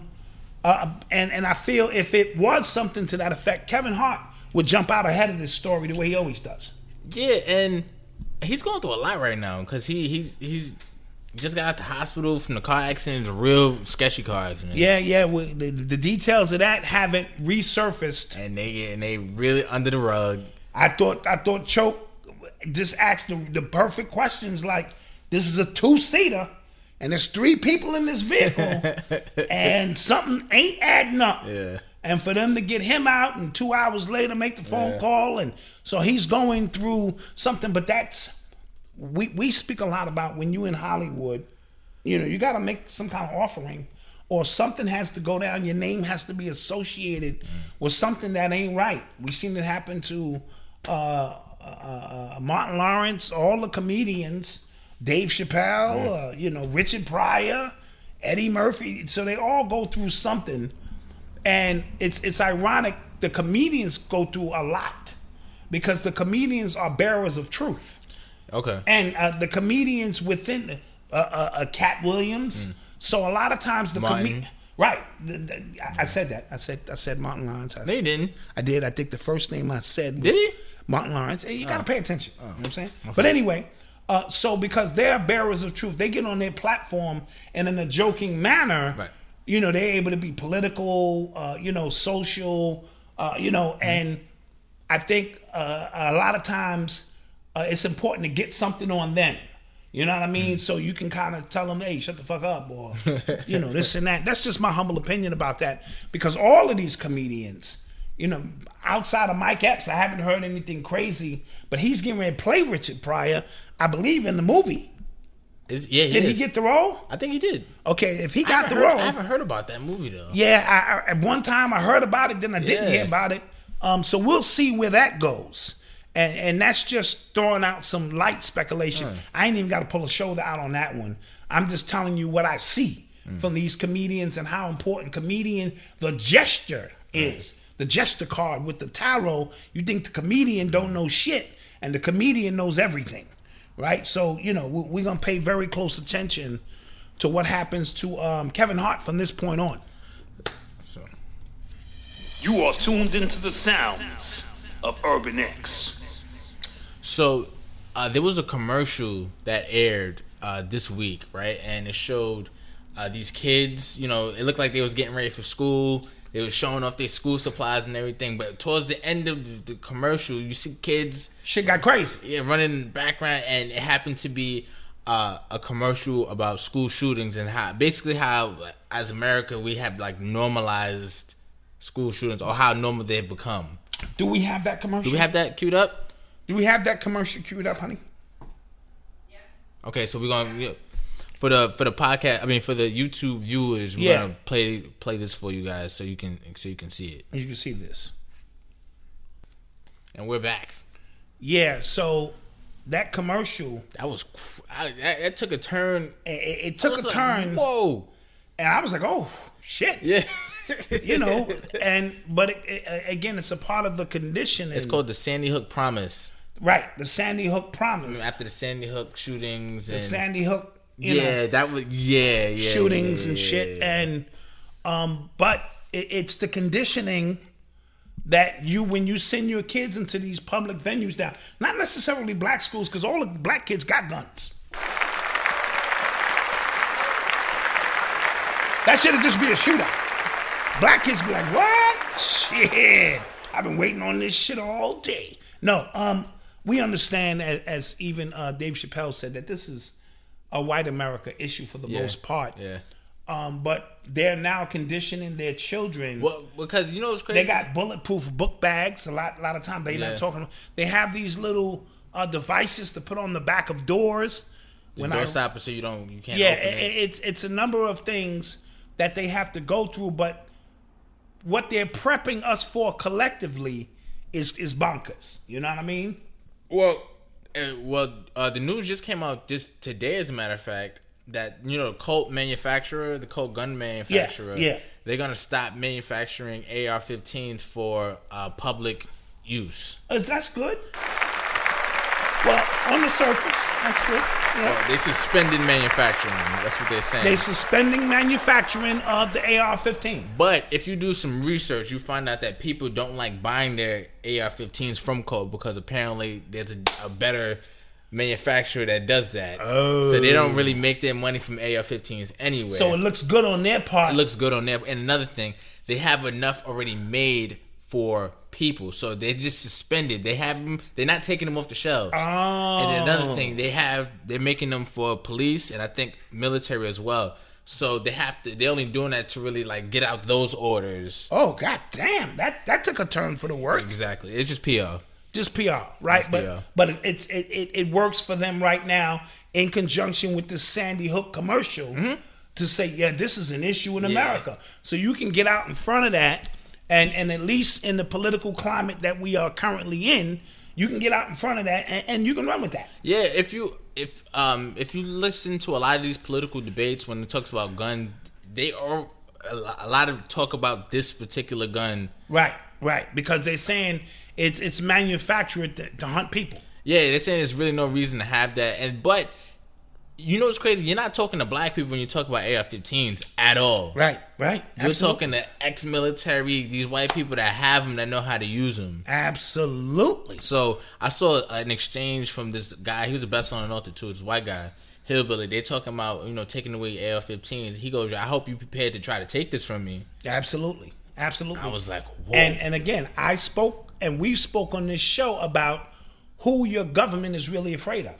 I feel if it was something to that effect, Kevin Hart would jump out ahead of this story the way he always does. Yeah, and he's going through a lot right now because he's just got out the hospital from the car accident. It's a real sketchy car accident. Yeah. Well, the details of that haven't resurfaced, and they really under the rug. I thought Choke just asked the perfect questions like, this is a 2-seater and there's 3 people in this vehicle and something ain't adding up. Yeah. And for them to get him out and 2 hours later make the phone call, and so he's going through something. But that's we speak a lot about when you in Hollywood, you know, you got to make some kind of offering or something has to go down. Your name has to be associated with something that ain't right. We seen it happen to Martin Lawrence, all the comedians, Dave Chappelle, you know, Richard Pryor, Eddie Murphy. So they all go through something, and it's ironic. The comedians go through a lot because the comedians are bearers of truth. Okay. And the comedians within Cat Williams. So a lot of times the comedian. Right. I said that. I said Martin Lawrence. No, you didn't. I did. I think the first name I said was Did he? Martin Lawrence. Hey, you got to pay attention. You know what I'm saying? But anyway, so because they're bearers of truth, they get on their platform and in a joking manner, right. You know, they're able to be political, you know, social, you know, and I think a lot of times it's important to get something on them. You know what I mean? So you can kind of tell them, hey, shut the fuck up, or, you know, this and that. That's just my humble opinion about that. Because all of these comedians, you know, outside of Mike Epps, I haven't heard anything crazy, but he's getting ready to play Richard Pryor, I believe, in the movie. Did he get the role? I think he did. Okay, if he got the role. I haven't heard about that movie, though. Yeah, at one time I heard about it, then I didn't hear about it. So we'll see where that goes. And that's just throwing out some light speculation. I ain't even got to pull a shoulder out on that one. I'm just telling you what I see from these comedians and how important the gesture is. The gesture card with the tarot, you think the comedian don't know shit, and the comedian knows everything, right? So, you know, we're going to pay very close attention to what happens to Kevin Hart from this point on. You are tuned into the sounds of Urban X. So there was a commercial that aired this week, right? And it showed these kids, you know, it looked like they was getting ready for school. They was showing off their school supplies and everything. But towards the end of the commercial, you see kids. Shit got crazy. Yeah, running in the background. And it happened to be a commercial about school shootings and how as America, we have like normalized school shootings, or how normal they've become. Do we have that commercial? Do we have that queued up? Do we have that commercial queued up, honey? Yeah. Okay, so we're gonna for the podcast. I mean, for the YouTube viewers, we're gonna play this for you guys so you can see it. You can see this, and we're back. Yeah. So that commercial that took a turn. It took a turn. Whoa! And I was like, oh shit. Yeah. You know, but again, it's a part of the conditioning. It's called the Sandy Hook Promise. Right, the Sandy Hook Promise. After the Sandy Hook shootings, the Sandy Hook, shootings and shit, and but it's the conditioning that when you send your kids into these public venues now, not necessarily black schools, because all the black kids got guns. That should have just been a shootout. Black kids be like, what? Shit, I've been waiting on this shit all day. No, we understand, as even Dave Chappelle said, that this is a white America issue for the most part. Yeah. But they're now conditioning their children. Well, because you know what's crazy? They got bulletproof book bags. A lot of times they're not talking. They have these little devices to put on the back of doors. Door stopper, so you can't. Yeah, open it. It's a number of things that they have to go through, but what they're prepping us for collectively is bonkers. You know what I mean? Well, the news just came out just today, as a matter of fact, that, you know, the Colt gun manufacturer, they're going to stop manufacturing AR-15s for public use. That's good. Well, on the surface, that's good. Yeah. Well, they suspended manufacturing. That's what they're saying. They're suspending manufacturing of the AR-15. But if you do some research, you find out that people don't like buying their AR-15s from Colt because apparently there's a better manufacturer that does that. Oh. So they don't really make their money from AR-15s anyway. So it looks good on their part. It looks good on their. And another thing, they have enough already made for people, so they just suspended. They have them. They're not taking them off the shelves. Oh. And another thing, they're making them for police and I think military as well. So they're only doing that to really like get out those orders. Oh, god damn, that took a turn for the worse. Exactly, it's just PR. Just PR, right? But it works for them right now in conjunction with the Sandy Hook commercial to say, yeah, this is an issue in America. So you can get out in front of that. And at least in the political climate that we are currently in, you can get out in front of that and you can run with that. Yeah, if you listen to a lot of these political debates when it talks about gun, they are a lot of talk about this particular gun. Right, because they're saying it's manufactured to hunt people. Yeah, they're saying there's really no reason to have that, but. You know what's crazy? You're not talking to black people when you talk about AR-15s at all. Right. You're talking to ex-military, these white people that have them, that know how to use them. Absolutely. So I saw an exchange from this guy. He was the best-selling author too. This white guy, Hillbilly. They talking about, you know, taking away AR-15s. He goes, "I hope you're prepared to try to take this from me." Absolutely. I was like, whoa. And again, I spoke and we spoke on this show about who your government is really afraid of.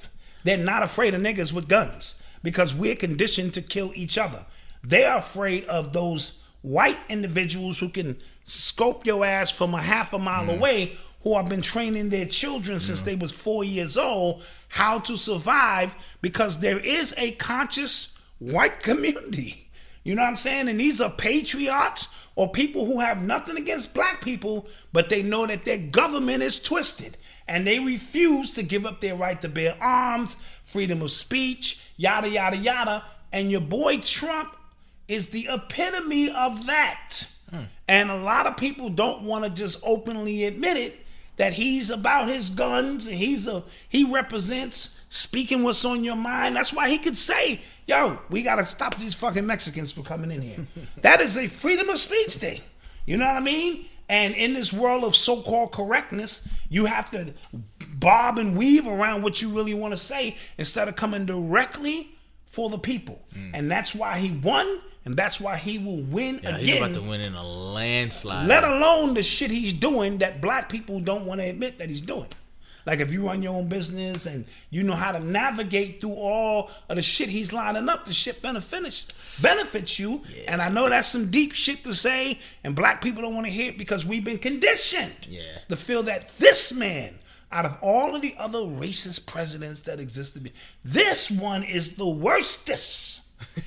they're not afraid of niggas with guns because we're conditioned to kill each other. They are afraid of those white individuals who can scope your ass from a half a mile away, who have been training their children since they was 4 years old how to survive, because there is a conscious white community. You know what I'm saying? And these are patriots or people who have nothing against black people, but they know that their government is twisted and they refuse to give up their right to bear arms, freedom of speech, yada, yada, yada. And your boy Trump is the epitome of that. And a lot of people don't want to just openly admit it, that he's about his guns and he represents speaking what's on your mind. That's why he could say, yo, we got to stop these fucking Mexicans from coming in here. That is a freedom of speech thing. You know what I mean? And in this world of so-called correctness, you have to bob and weave around what you really want to say instead of coming directly for the people. And that's why he won, and that's why he will win again. He's about to win in a landslide. Let alone the shit he's doing that black people don't want to admit that he's doing. Like if you run your own business and you know how to navigate through all of the shit he's lining up, the shit benefits you. Yeah. And I know that's some deep shit to say, and black people don't want to hear it because we've been conditioned to feel that this man, out of all of the other racist presidents that existed, this one is the worstest.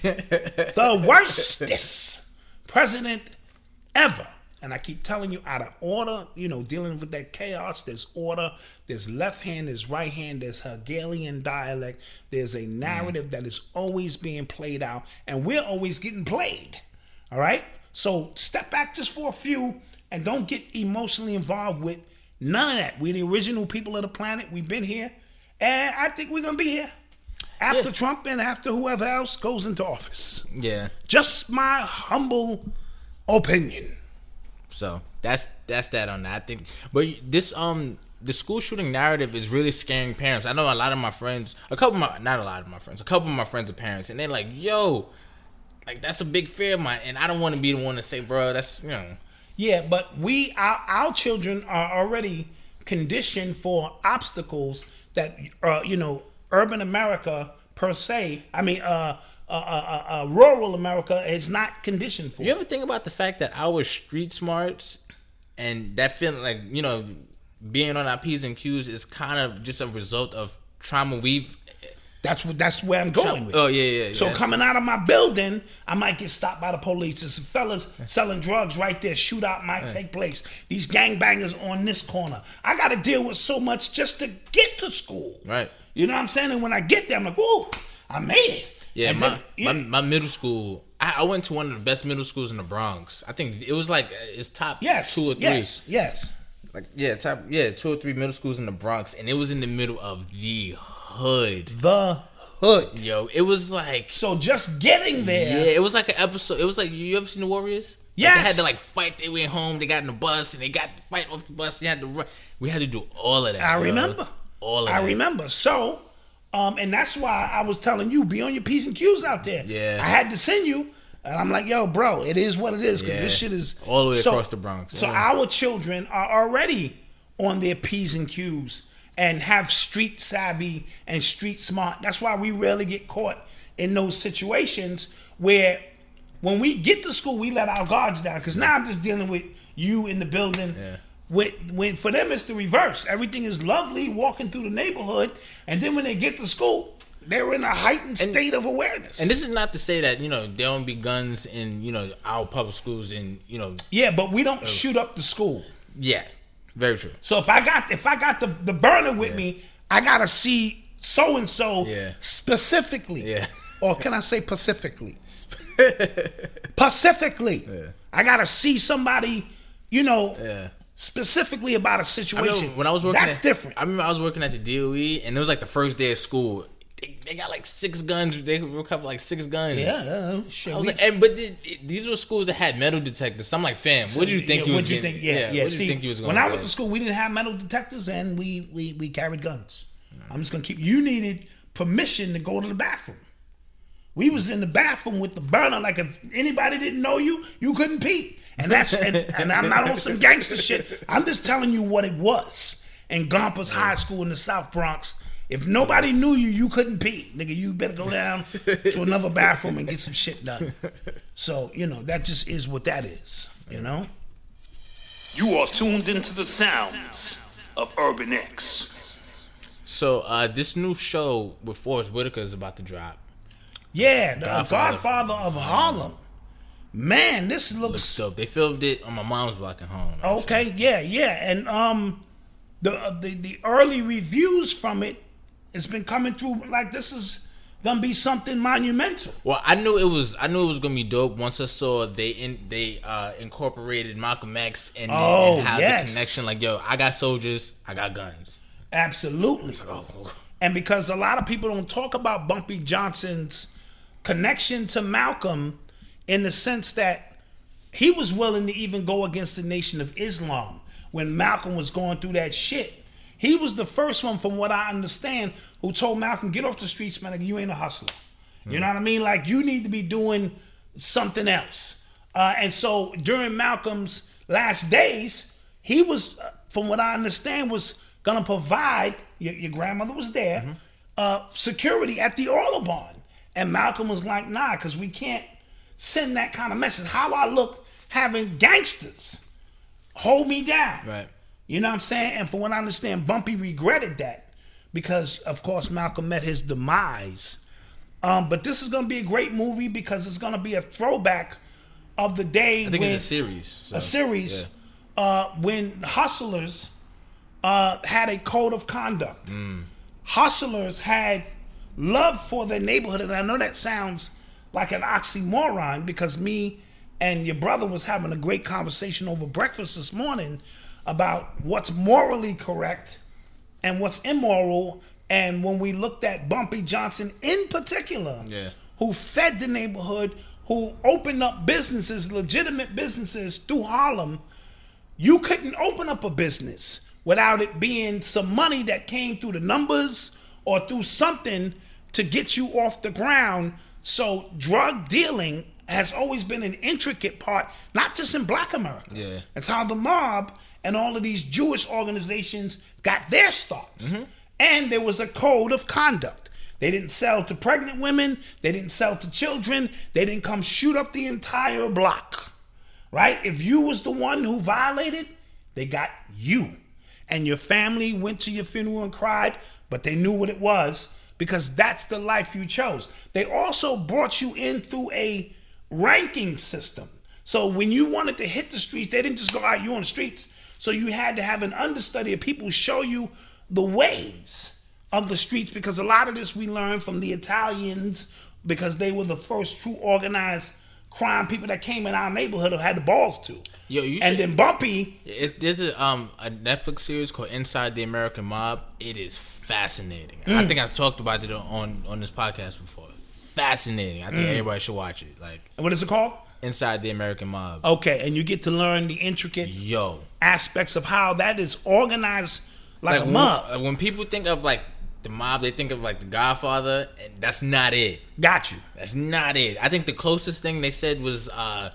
The worstest president ever. And I keep telling you, out of order, you know, dealing with that chaos, there's order, there's left hand, there's right hand, there's Hegelian dialect, there's a narrative that is always being played out, and we're always getting played. All right? So step back just for a few and don't get emotionally involved with none of that. We're the original people of the planet. We've been here, and I think we're going to be here after Trump and after whoever else goes into office. Yeah. Just my humble opinion. So that's that on that. I think, but this the school shooting narrative is really scaring parents. I know a lot of my friends, a couple of my friends are parents, and they're like, "Yo, like that's a big fear of mine," and I don't want to be the one to say, "Bro, that's you know." Yeah, but our children are already conditioned for obstacles that urban America per se. I mean, rural America is not conditioned for. You ever think about the fact that our street smarts and that feeling like, you know, being on our P's and Q's is kind of just a result of trauma we've... That's where I'm going with. Oh, yeah. So coming out of my building, I might get stopped by the police. There's some fellas selling drugs right there. Shootout might take place. These gangbangers on this corner. I got to deal with so much just to get to school. Right. You know what I'm saying? And when I get there, I'm like, whoa, I made it. Yeah, my middle school, I went to one of the best middle schools in the Bronx. I think it was like it's top 2 or 3. Yes. Like 2 or 3 middle schools in the Bronx, and it was in the middle of the hood. The hood. Yo, it was like, so just getting there. Yeah, it was like an episode. It was like, you ever seen The Warriors? Yes. Like they had to like fight their way home. They got in the bus and they got to fight off the bus. They had to run. We had to do all of that. I remember. All of that. I remember. So, and that's why I was telling you, be on your P's and Q's out there. Yeah. I had to send you, and I'm like, yo, bro, it is what it is, because this shit is... all the way across the Bronx. So our children are already on their P's and Q's and have street savvy and street smart. That's why we rarely get caught in those situations where when we get to school, we let our guards down, because now I'm just dealing with you in the building. Yeah. When for them it's the reverse. Everything is lovely walking through the neighborhood, and then when they get to school, they're in a heightened state of awareness. And this is not to say that, you know, there don't be guns in, you know, our public schools and, you know. Yeah, but we don't shoot up the school. Yeah, very true. So if I got the burner with me, I gotta see so and so specifically. Yeah. Or can I say pacifically? Pacifically. Yeah. I gotta see somebody, you know. Yeah. Specifically about a situation. When I was working, that's different. I remember I was working at the DOE, and it was like the first day of school. They got like 6 guns. They recovered like 6 guns. Yeah, shit. I was like, but these were schools that had metal detectors. So I'm like, fam, what did you think you was getting? Yeah. What did you think you was going? When I went to school, we didn't have metal detectors, and we carried guns. I'm just gonna keep. You needed permission to go to the bathroom. We was in the bathroom with the burner. Like if anybody didn't know you couldn't pee. And that's and I'm not on some gangster shit. I'm just telling you what it was in Gompers High School in the South Bronx. If nobody knew you, you couldn't pee. Nigga, you better go down to another bathroom and get some shit done. So, that just is what that is, You are tuned into the sounds of Urban X. So, this new show with Forrest Whitaker is about to drop. Yeah, the Godfather of Harlem. Man, this looks dope. They filmed it on my mom's block at home. Okay, yeah. And the early reviews from it has been coming through like this is gonna be something monumental. Well, I knew it was gonna be dope once I saw they incorporated Malcolm X and how the connection. Like, yo, I got soldiers, I got guns. Absolutely. And because a lot of people don't talk about Bumpy Johnson's connection to Malcolm in the sense that he was willing to even go against the Nation of Islam when Malcolm was going through that shit. He was the first one, from what I understand, who told Malcolm, get off the streets, man. Like, you ain't a hustler. You know what I mean? Like, you need to be doing something else. And so during Malcolm's last days, he was, from what I understand, was going to provide, your grandmother was there, security at the Audubon. And Malcolm was like, nah, because we can't send that kind of message. How I look having gangsters hold me down. Right. You know what I'm saying? And from what I understand, Bumpy regretted that because, of course, Malcolm met his demise. But this is going to be a great movie because it's going to be a throwback of the day I think it's a series. A series when hustlers had a code of conduct. Hustlers had love for their neighborhood. And I know that sounds like an oxymoron because me and your brother was having a great conversation over breakfast this morning about what's morally correct and what's immoral. And when we looked at Bumpy Johnson in particular, who fed the neighborhood, who opened up businesses, legitimate businesses through Harlem, you couldn't open up a business without it being some money that came through the numbers or through something to get you off the ground. So drug dealing has always been an intricate part, not just in Black America. Yeah. It's how the mob and all of these Jewish organizations got their starts. And there was a code of conduct. They didn't sell to pregnant women. They didn't sell to children. They didn't come shoot up the entire block, right? If you was the one who violated, they got you. And your family went to your funeral and cried, but they knew what it was because that's the life you chose. They also brought you in through a ranking system. So when you wanted to hit the streets, they didn't just go out, you on the streets. So you had to have an understudy of people show you the ways of the streets, because a lot of this we learned from the Italians because they were the first true organized crime people that came in our neighborhood or had the balls to. Then Bumpy. There's a Netflix series called Inside the American Mob. It is fascinating. I think I've talked about it on this podcast before. Fascinating. I think everybody should watch it. Like, what is it called? Inside the American Mob. Okay, and you get to learn the intricate aspects of how that is organized like a mob. When people think of like the mob, they think of like the Godfather, and that's not it. Got you. That's not it. I think the closest thing they said was probably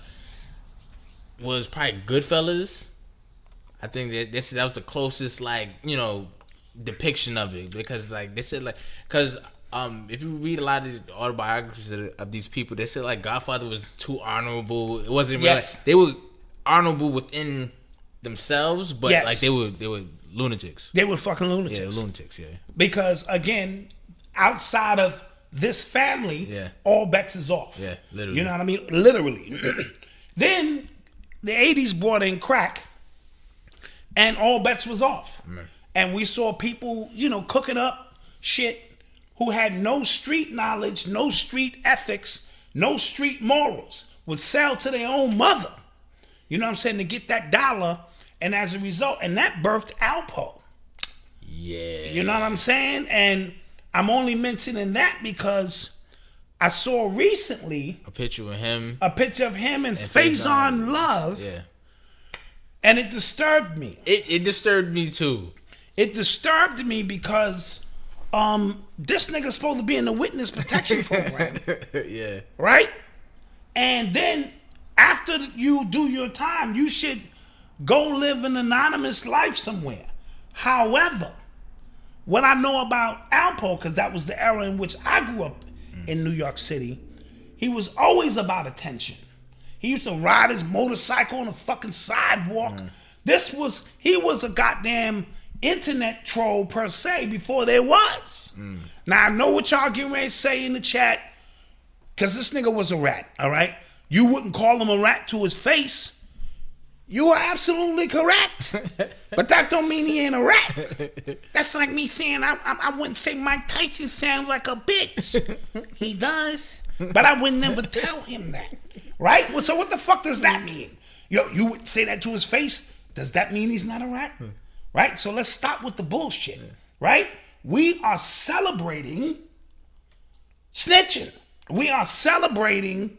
Goodfellas. I think that was the closest, like, depiction of it, because like they said, like, because if you read a lot of the autobiographies of these people, they said like Godfather was too honorable. It wasn't really they were honorable within themselves, but like they were lunatics. They were fucking lunatics. Yeah, lunatics. Yeah. Because again, outside of this family, all bets is off. Yeah, literally. You know what I mean? Literally. Then the 80s brought in crack, and all bets was off. And we saw people, cooking up shit who had no street knowledge, no street ethics, no street morals, would sell to their own mother. You know what I'm saying? To get that dollar. And as a result, and that birthed Alpo. Yeah. You know what I'm saying? And I'm only mentioning that because I saw recently a picture of him and Faison Love. Yeah. And it disturbed me. It disturbed me too. It disturbed me because this nigga's supposed to be in the witness protection program. Yeah. Right? And then after you do your time, you should go live an anonymous life somewhere. However, what I know about Alpo, because that was the era in which I grew up in New York City, he was always about attention. He used to ride his motorcycle on the fucking sidewalk. He was a goddamn internet troll per se before there was. Now I know what y'all getting ready to say in the chat, because this nigga was a rat, all right? You wouldn't call him a rat to his face. You are absolutely correct. But that don't mean he ain't a rat. That's like me saying I wouldn't say Mike Tyson sounds like a bitch. He does. But I would never tell him that. Right? Well, so what the fuck does that mean? You would say that to his face? Does that mean he's not a rat? Right? So let's stop with the bullshit. Right? We are celebrating snitching. We are celebrating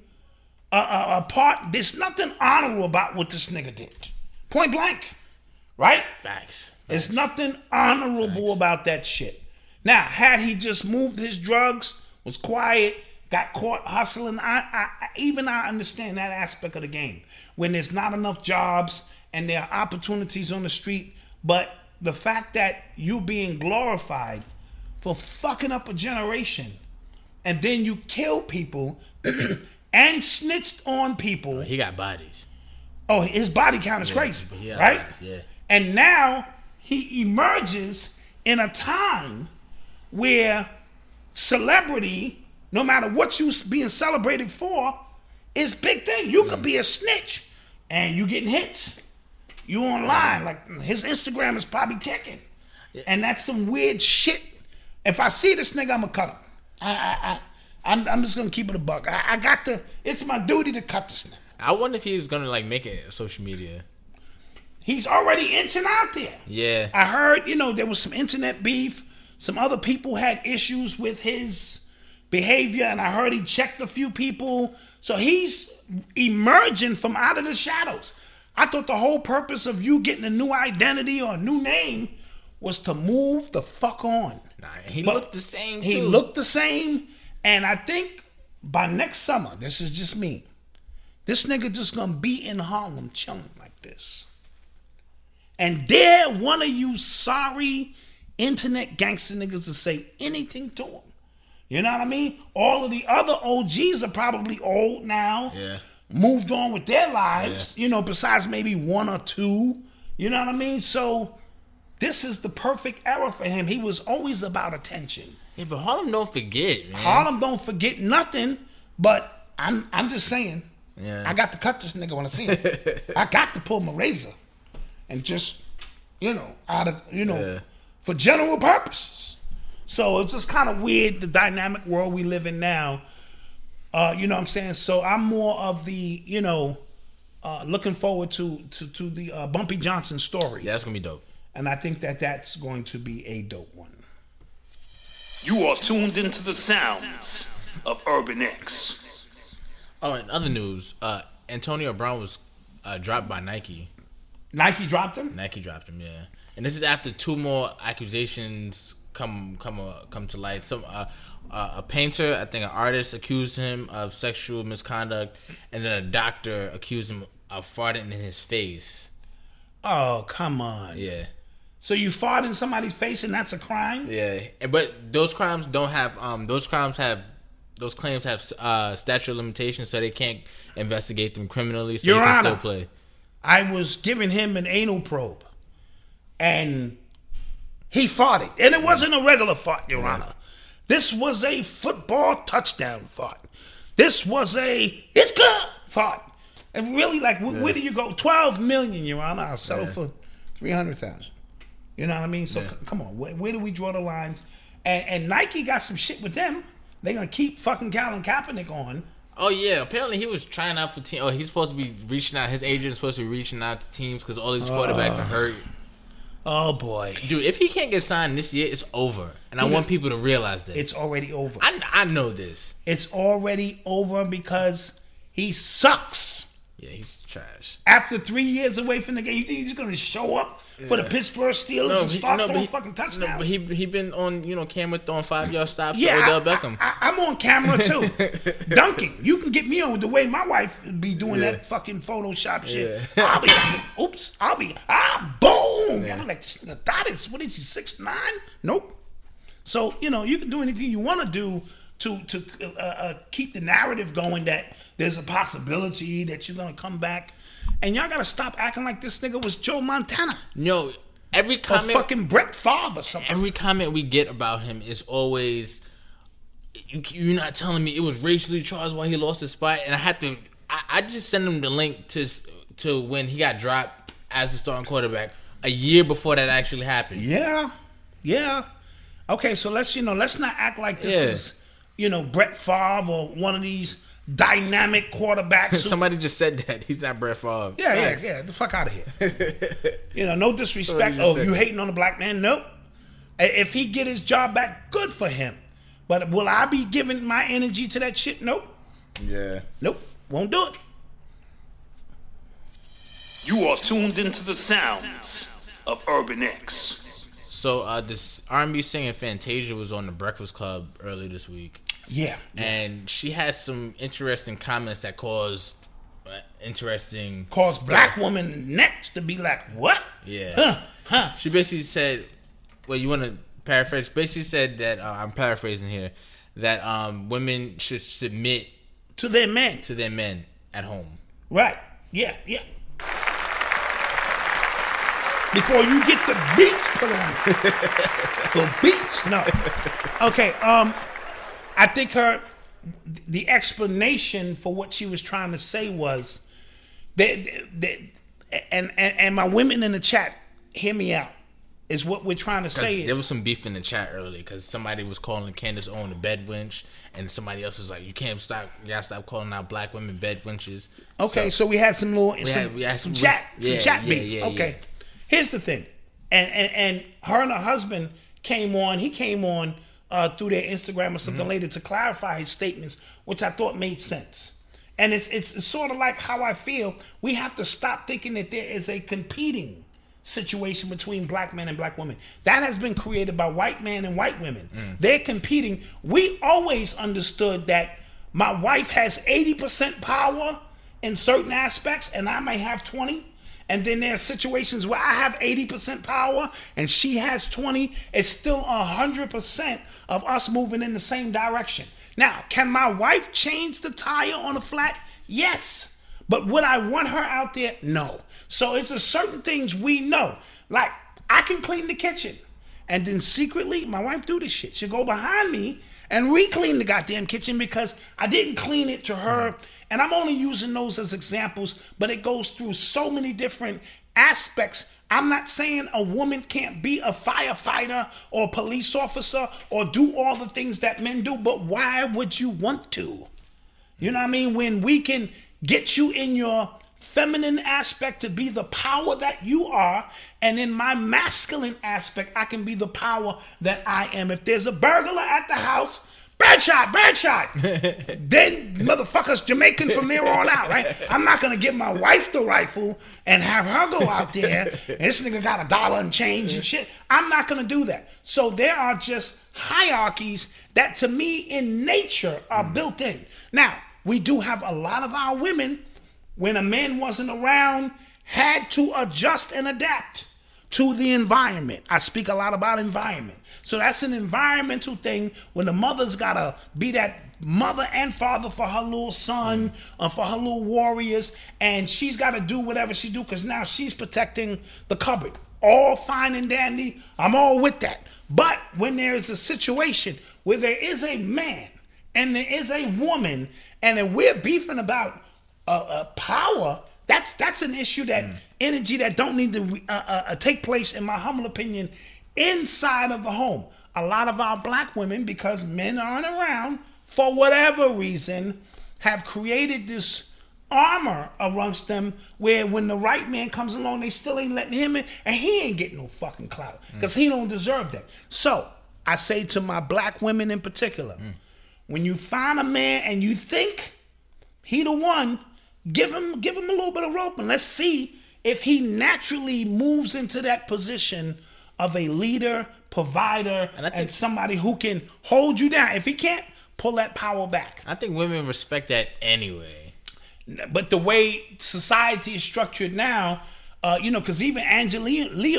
a part. There's nothing honorable about what this nigga did. Point blank. Right? Facts. There's nothing honorable about that shit. Now, had he just moved his drugs, was quiet, got caught hustling, I understand that aspect of the game. When there's not enough jobs and there are opportunities on the street, but the fact that you being glorified for fucking up a generation and then you kill people and snitched on people. He got bodies. Oh, his body count is crazy, right? Bodies, yeah. And now he emerges in a time where celebrity, no matter what you being celebrated for, is big thing. You could be a snitch and you getting hits. You online, like his Instagram is probably ticking, and that's some weird shit. If I see this nigga, I'ma cut him. I'm just gonna keep it a buck. I got to. It's my duty to cut this nigga. I wonder if he's gonna like make it social media. He's already in and out there. Yeah. I heard, there was some internet beef. Some other people had issues with his behavior, and I heard he checked a few people. So he's emerging from out of the shadows. I thought the whole purpose of you getting a new identity or a new name was to move the fuck on. Nah, he looked the same, too. He looked the same, and I think by next summer, this is just me, this nigga just gonna be in Harlem chilling like this. And dare one of you sorry internet gangster niggas to say anything to him. You know what I mean? All of the other OGs are probably old now. Yeah. Moved on with their lives, besides maybe one or two. You know what I mean? So this is the perfect era for him. He was always about attention. Yeah, but Harlem don't forget, man. Harlem don't forget nothing, but I'm just saying, Yeah. I got to cut this nigga when I see him. I got to pull my razor and just, out of, for general purposes. So it's just kind of weird, the dynamic world we live in now. You know what I'm saying? So I'm more of the, looking forward to the Bumpy Johnson story. Yeah, that's going to be dope. And I think that that's going to be a dope one. You are tuned into the sounds of Urban X. Oh, in other news, Antonio Brown was dropped by Nike. Nike dropped him? Nike dropped him, yeah. And this is after two more accusations come to light. Some a painter, I think an artist, accused him of sexual misconduct, and then a doctor accused him of farting in his face. Oh, come on. Yeah. So you fart in somebody's face and that's a crime? Yeah. But those crimes don't have those claims have statute of limitations, so they can't investigate them criminally, so Your you can Honor, still play. I was giving him an anal probe and he farted. And it wasn't a regular fart, Your Honor. This was a football touchdown fart. This was it's good fart. And really, where do you go? 12 million, Your Honor. I'll settle for 300,000. You know what I mean? So come on, where do we draw the lines? And Nike got some shit with them. They're gonna keep fucking Colin Kaepernick on. Oh yeah, apparently he was trying out for teams. Oh, he's supposed to be reaching out. His agent is supposed to be reaching out to teams because all these quarterbacks are hurt. Oh boy, dude! If he can't get signed this year, it's over. And I want people to realize this. It's already over. I know this. It's already over because he sucks. Yeah, he's trash. After 3 years away from the game, you think he's just gonna show up for the Pittsburgh Steelers and start throwing fucking touchdowns? No, but he been on camera throwing 5-yard stops to Odell Beckham. I'm on camera too. Dunking. You can get me on with the way my wife be doing that fucking Photoshop shit. I'll be boom. Yeah. I'm like, this nigga Dottis. What is he, 6'9"? Nope. So, you know, you can do anything you want to do to keep the narrative going that there's a possibility that you're going to come back. And y'all got to stop acting like this nigga was Joe Montana. No, every comment... Or fucking Brett Favre or something. Every comment we get about him is always, you're not telling me it was racially charged why he lost his spot. And I just sent him the link to when he got dropped as the starting quarterback a year before that actually happened. Yeah. Okay, so let's not act like this is, Brett Favre or one of these dynamic quarterbacks. Somebody just said that. He's not Brett Favre. Yeah. The fuck out of here. No disrespect. You hating on the black man? Nope. If he get his job back, good for him. But will I be giving my energy to that shit? Nope. Yeah. Nope. Won't do it. You are tuned into the sounds of Urban X. So this R&B singer Fantasia was on the Breakfast Club earlier this week. Yeah. And she has some interesting comments that caused black woman next to be like, what? Yeah. Huh. She basically said, well, you want to paraphrase? Basically said that, I'm paraphrasing here, that women should submit to their men at home. Right. Yeah. Before you get the beats put on you. The beats, no. Okay, I think the explanation for what she was trying to say was that and my women in the chat, hear me out, is what we're trying to say. There was some beef in the chat earlier because somebody was calling Candace Owens a bed wench, and somebody else was like, you gotta stop calling out black women bed wenches. Okay, so we had some chat beef. Yeah, okay. Yeah. Here's the thing, and her and her husband came on through their Instagram or something later to clarify his statements, which I thought made sense. And it's sort of like how I feel. We have to stop thinking that there is a competing situation between black men and black women. That has been created by white men and white women. They're competing. We always understood that my wife has 80% power in certain aspects and I may have 20. And then there are situations where I have 80% power and she has 20. It's still 100% of us moving in the same direction. Now, can my wife change the tire on a flat? Yes. But would I want her out there? No. So it's a certain things we know. Like, I can clean the kitchen. And then secretly, my wife do this shit. She'll go behind me and re-clean the goddamn kitchen because I didn't clean it to her. And I'm only using those as examples, but it goes through so many different aspects. I'm not saying a woman can't be a firefighter or a police officer or do all the things that men do, but why would you want to? You know what I mean? When we can get you in your feminine aspect to be the power that you are, and in my masculine aspect, I can be the power that I am. If there's a burglar at the house, birdshot. Then motherfuckers Jamaican from there on out, right? I'm not gonna give my wife the rifle and have her go out there and this nigga got $1 and change and shit. I'm not gonna do that. So there are just hierarchies that to me in nature are built in. Now, we do have a lot of our women, when a man wasn't around, had to adjust and adapt to the environment. I speak a lot about environment. So that's an environmental thing when the mother's gotta be that mother and father for her little son or for her little warriors, and she's gotta do whatever she do because now she's protecting the cupboard. All fine and dandy, I'm all with that. But when there is a situation where there is a man and there is a woman and then we're beefing about power, that's an issue, that energy that don't need to take place, in my humble opinion, inside of the home. A lot of our black women, because men aren't around, for whatever reason, have created this armor amongst them where when the right man comes along, they still ain't letting him in, and he ain't getting no fucking clout because he don't deserve that. So I say to my black women in particular, when you find a man and you think he the one, give him a little bit of rope and let's see if he naturally moves into that position of a leader, provider, and somebody who can hold you down. If he can't, pull that power back. I think women respect that anyway. But the way society is structured now, Because even Angela Yee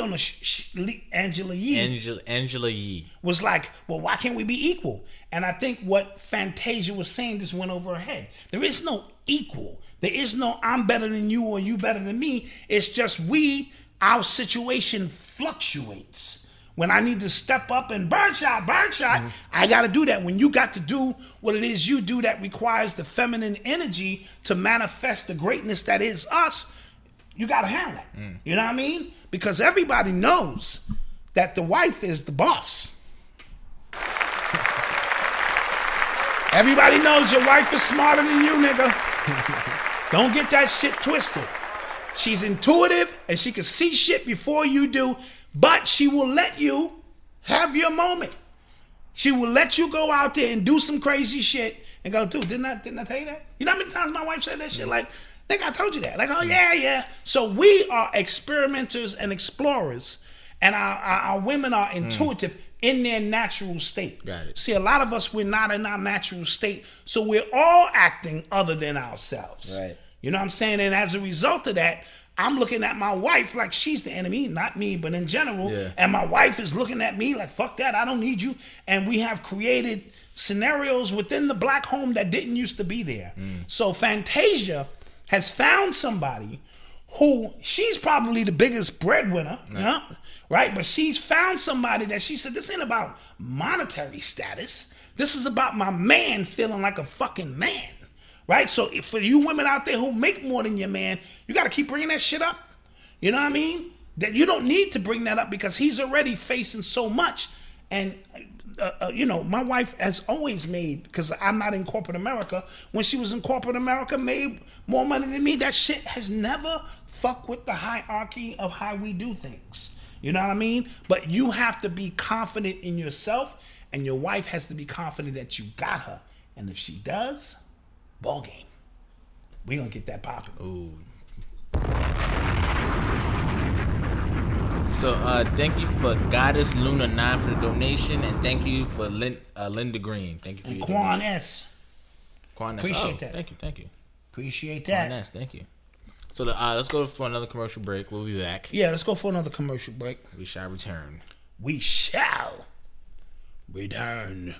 Angela Yee was like, well, why can't we be equal? And I think what Fantasia was saying just went over her head. There is no equal. There is no I'm better than you or you better than me. It's just our situation fluctuates. When I need to step up and burn shot, I got to do that. When you got to do what it is you do that requires the feminine energy to manifest the greatness that is us, you got to handle that. You know what I mean? Because everybody knows that the wife is the boss. Everybody knows your wife is smarter than you, nigga. Don't get that shit twisted. She's intuitive and she can see shit before you do, but she will let you have your moment. She will let you go out there and do some crazy shit and go, dude, didn't I tell you that? You know how many times my wife said that shit? Like, nigga, I told you that. Like, oh, yeah. So we are experimenters and explorers, and our women are intuitive in their natural state. Got it. See, a lot of us, we're not in our natural state, so we're all acting other than ourselves. Right. You know what I'm saying? And as a result of that, I'm looking at my wife like she's the enemy, not me, but in general. Yeah. And my wife is looking at me like, fuck that, I don't need you. And we have created scenarios within the black home that didn't used to be there. So Fantasia has found somebody who, she's probably the biggest breadwinner, right? But she's found somebody that she said, this ain't about monetary status. This is about my man feeling like a fucking man, right? So for you women out there who make more than your man, you got to keep bringing that shit up. You know what I mean? That you don't need to bring that up because he's already facing so much. And my wife has always made, because I'm not in corporate America, when she was in corporate America, made more money than me. That shit has never fucked with the hierarchy of how we do things. You know what I mean? But you have to be confident in yourself, and your wife has to be confident that you got her. And if she does, ball game. We gonna get that popping. Ooh. So thank you for Goddess Luna 9 for the donation, and thank you for Linda Green. Thank you for And your Quan donation. S. Quan S. Appreciate that. Thank you. Appreciate Quan that. S. Thank you. So let's go for another commercial break. We'll be back. Yeah, let's go for another commercial break. We shall return. We shall return.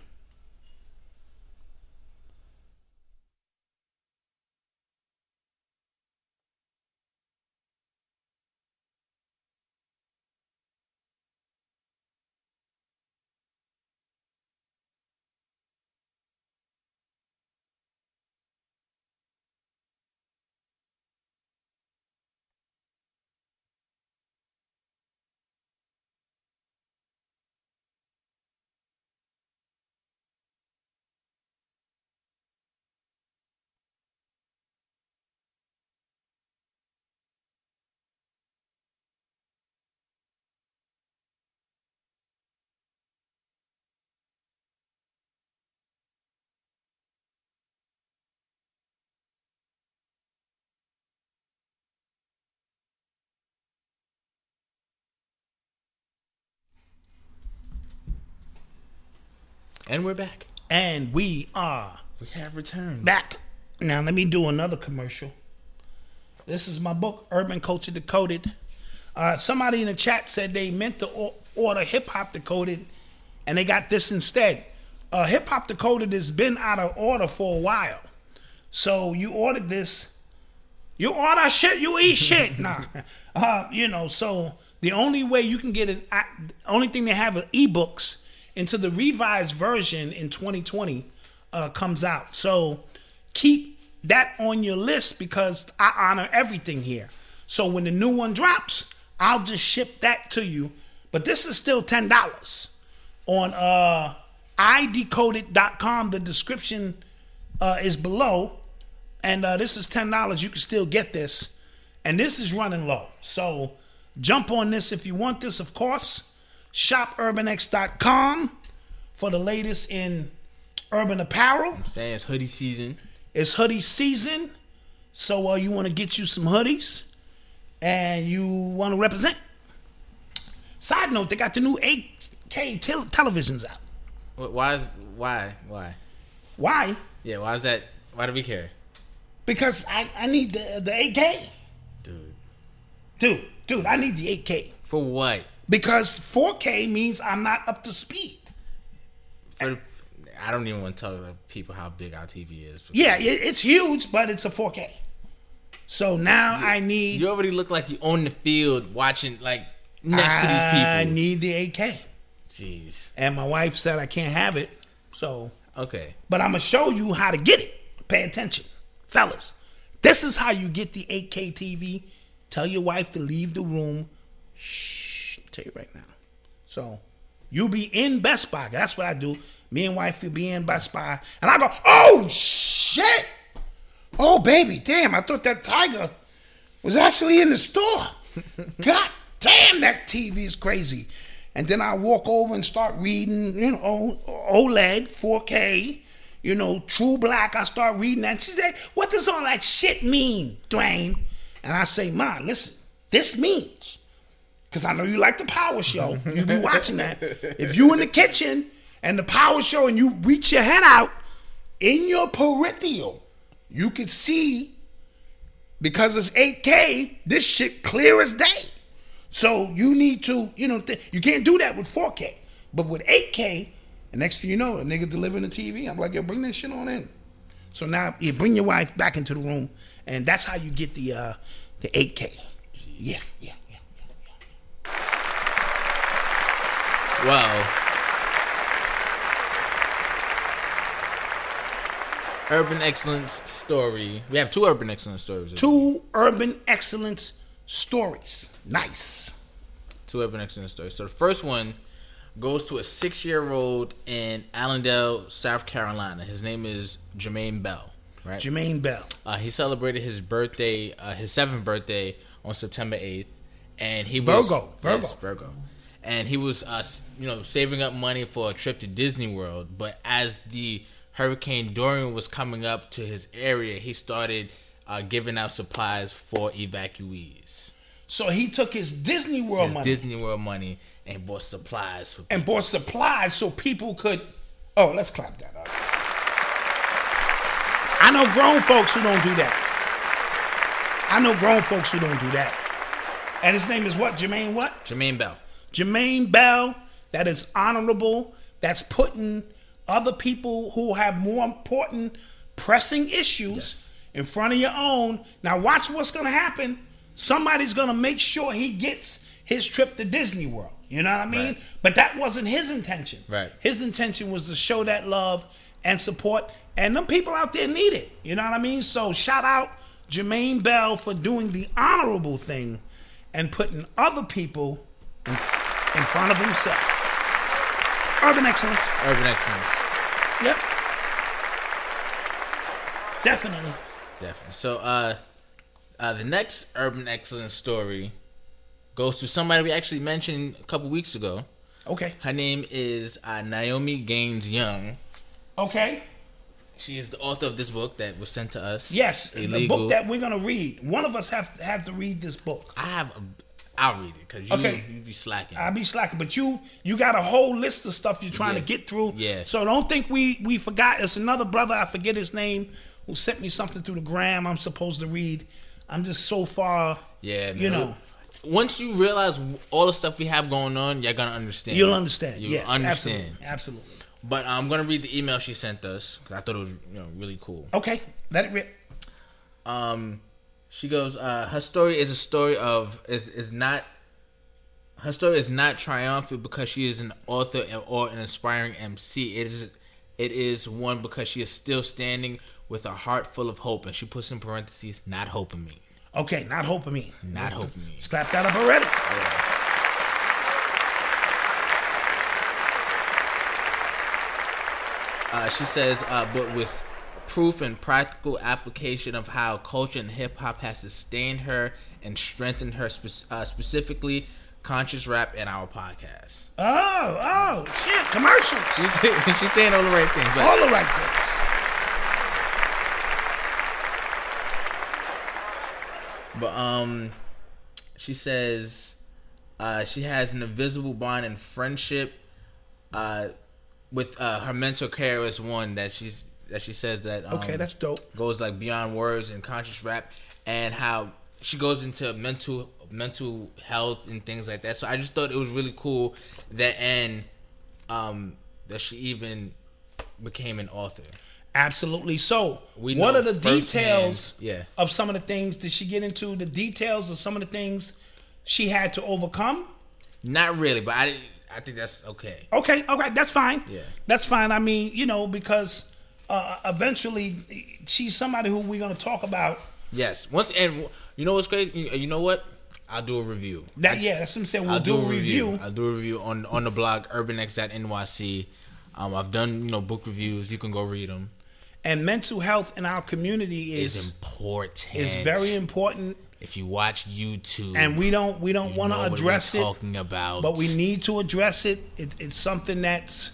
And we're back. And we are We have returned. back. Now, let me do another commercial. This is my book, Urban Culture Decoded. Somebody in the chat said they meant to order Hip Hop Decoded, and they got this instead. Hip Hop Decoded has been out of order for a while. So you ordered this. You order shit, you eat shit. Nah. So the only way you can get it, only thing they have are ebooks until the revised version in 2020 comes out. So keep that on your list because I honor everything here. So when the new one drops, I'll just ship that to you. But this is still $10 on idecoded.com. The description is below. And this is $10. You can still get this. And this is running low. So jump on this if you want this, of course. ShopUrbanX.com for the latest in urban apparel. I'm saying it's hoodie season. It's hoodie season. So you want to get you some hoodies and you want to represent. Side note, they got the new 8K televisions out. Why? Why? Yeah, why is that? Why do we care? Because I need the 8K. Dude. Dude, Dude, I need the 8K. For what? Because 4K means I'm not up to speed. I don't even want to tell people how big our TV is. Yeah, it's huge, but it's a 4K. So now I need... You already look like you on the field watching, like, next to these people. I need the 8K. Jeez. And my wife said I can't have it, so... Okay. But I'm going to show you how to get it. Pay attention. Fellas, this is how you get the 8K TV. Tell your wife to leave the room. Shh. I'll tell you right now. So, you be in Best Buy. That's what I do. Me and wife will be in Best Buy. And I go, oh, shit. Oh, baby, damn. I thought that tiger was actually in the store. God damn, that TV is crazy. And then I walk over and start reading, OLED, 4K, True Black. I start reading that. She said, what does all that shit mean, Dwayne? And I say, Ma, listen, this means, because I know you like the Power Show. You be watching that. If you in the kitchen and the Power Show and you reach your head out, in your peripheral, you can see, because it's 8K, this shit clear as day. So you need to, you can't do that with 4K. But with 8K, and next thing you know, a nigga delivering the TV. I'm like, yo, bring that shit on in. So now you bring your wife back into the room, and that's how you get the 8K. Yeah. Well, Urban Excellence story. We have two Urban Excellence stories. Two Urban Excellence stories. Nice. Two Urban Excellence stories. So the first one goes to a 6-year-old in Allendale, South Carolina. His name is Jermaine Bell. Right? Jermaine Bell. He celebrated his birthday, his 7th birthday, on September 8th, and he was Virgo. And he was, saving up money for a trip to Disney World. But as the Hurricane Dorian was coming up to his area, he started giving out supplies for evacuees. So he took his Disney World money and bought supplies for people. And bought supplies so people could... Oh, let's clap that up. I know grown folks who don't do that. And his name is what? Jermaine what? Jermaine Bell. Jermaine Bell. That is honorable. That's putting other people who have more important, pressing issues in front of your own. Now watch what's going to happen. Somebody's going to make sure he gets his trip to Disney World. You know what I mean? Right. But that wasn't his intention. Right. His intention was to show that love and support. And them people out there need it. You know what I mean? So shout out Jermaine Bell for doing the honorable thing and putting other people in front of himself. Urban Excellence. Yep. Definitely. So the next Urban Excellence story goes to somebody we actually mentioned a couple weeks ago. Okay. Her name is Naomi Gaines Young. Okay. She is the author of this book that was sent to us. Yes, Illegal. The book that we're gonna read. One of us have to read this book. I'll read it because you be slacking. I'll be slacking, but you got a whole list of stuff you're trying to get through. Yeah. So don't think we forgot. It's another brother, I forget his name, who sent me something through the gram I'm supposed to read. I'm just so far. Yeah, man. You know. Once you realize all the stuff we have going on, you're gonna understand. You'll understand. You'll understand. Absolutely. But I'm gonna read the email she sent us because I thought it was really cool. Okay, let it rip. She goes, her story is a story of her story is not triumphant because she is an author or an aspiring MC. It is one because she is still standing with a heart full of hope, and she puts in parentheses, not hoping me. Okay, not hoping me. Not hoping me. Scrap that up already. Yeah. She says, but with proof and practical application of how culture and hip-hop has sustained her and strengthened her, specifically conscious rap in our podcast. Oh, shit, commercials. She's saying all the right things. But all the right things. But she says she has an invisible bond and friendship with her mental care is one that she says that okay, that's dope. Goes like beyond words and conscious rap, and how she goes into mental mental health and things like that. So I just thought it was really cool that that she even became an author. Absolutely. So, We what know are the details firsthand, of some of the things? Did she get into the details of some of the things she had to overcome? Not really, but I think that's okay. Okay, that's fine. Yeah. That's fine. I mean, because eventually she's somebody who we're going to talk about. Yes. And you know what's crazy? You know what? I'll do a review. That's what I'm saying. We'll I'll do a review. I'll do a review on the blog urbanx.nyc. I've done book reviews. You can go read them. And mental health in our community is important. It's very important. If you watch YouTube, and we don't want to address it, talking about, but we need to address it. It's something that's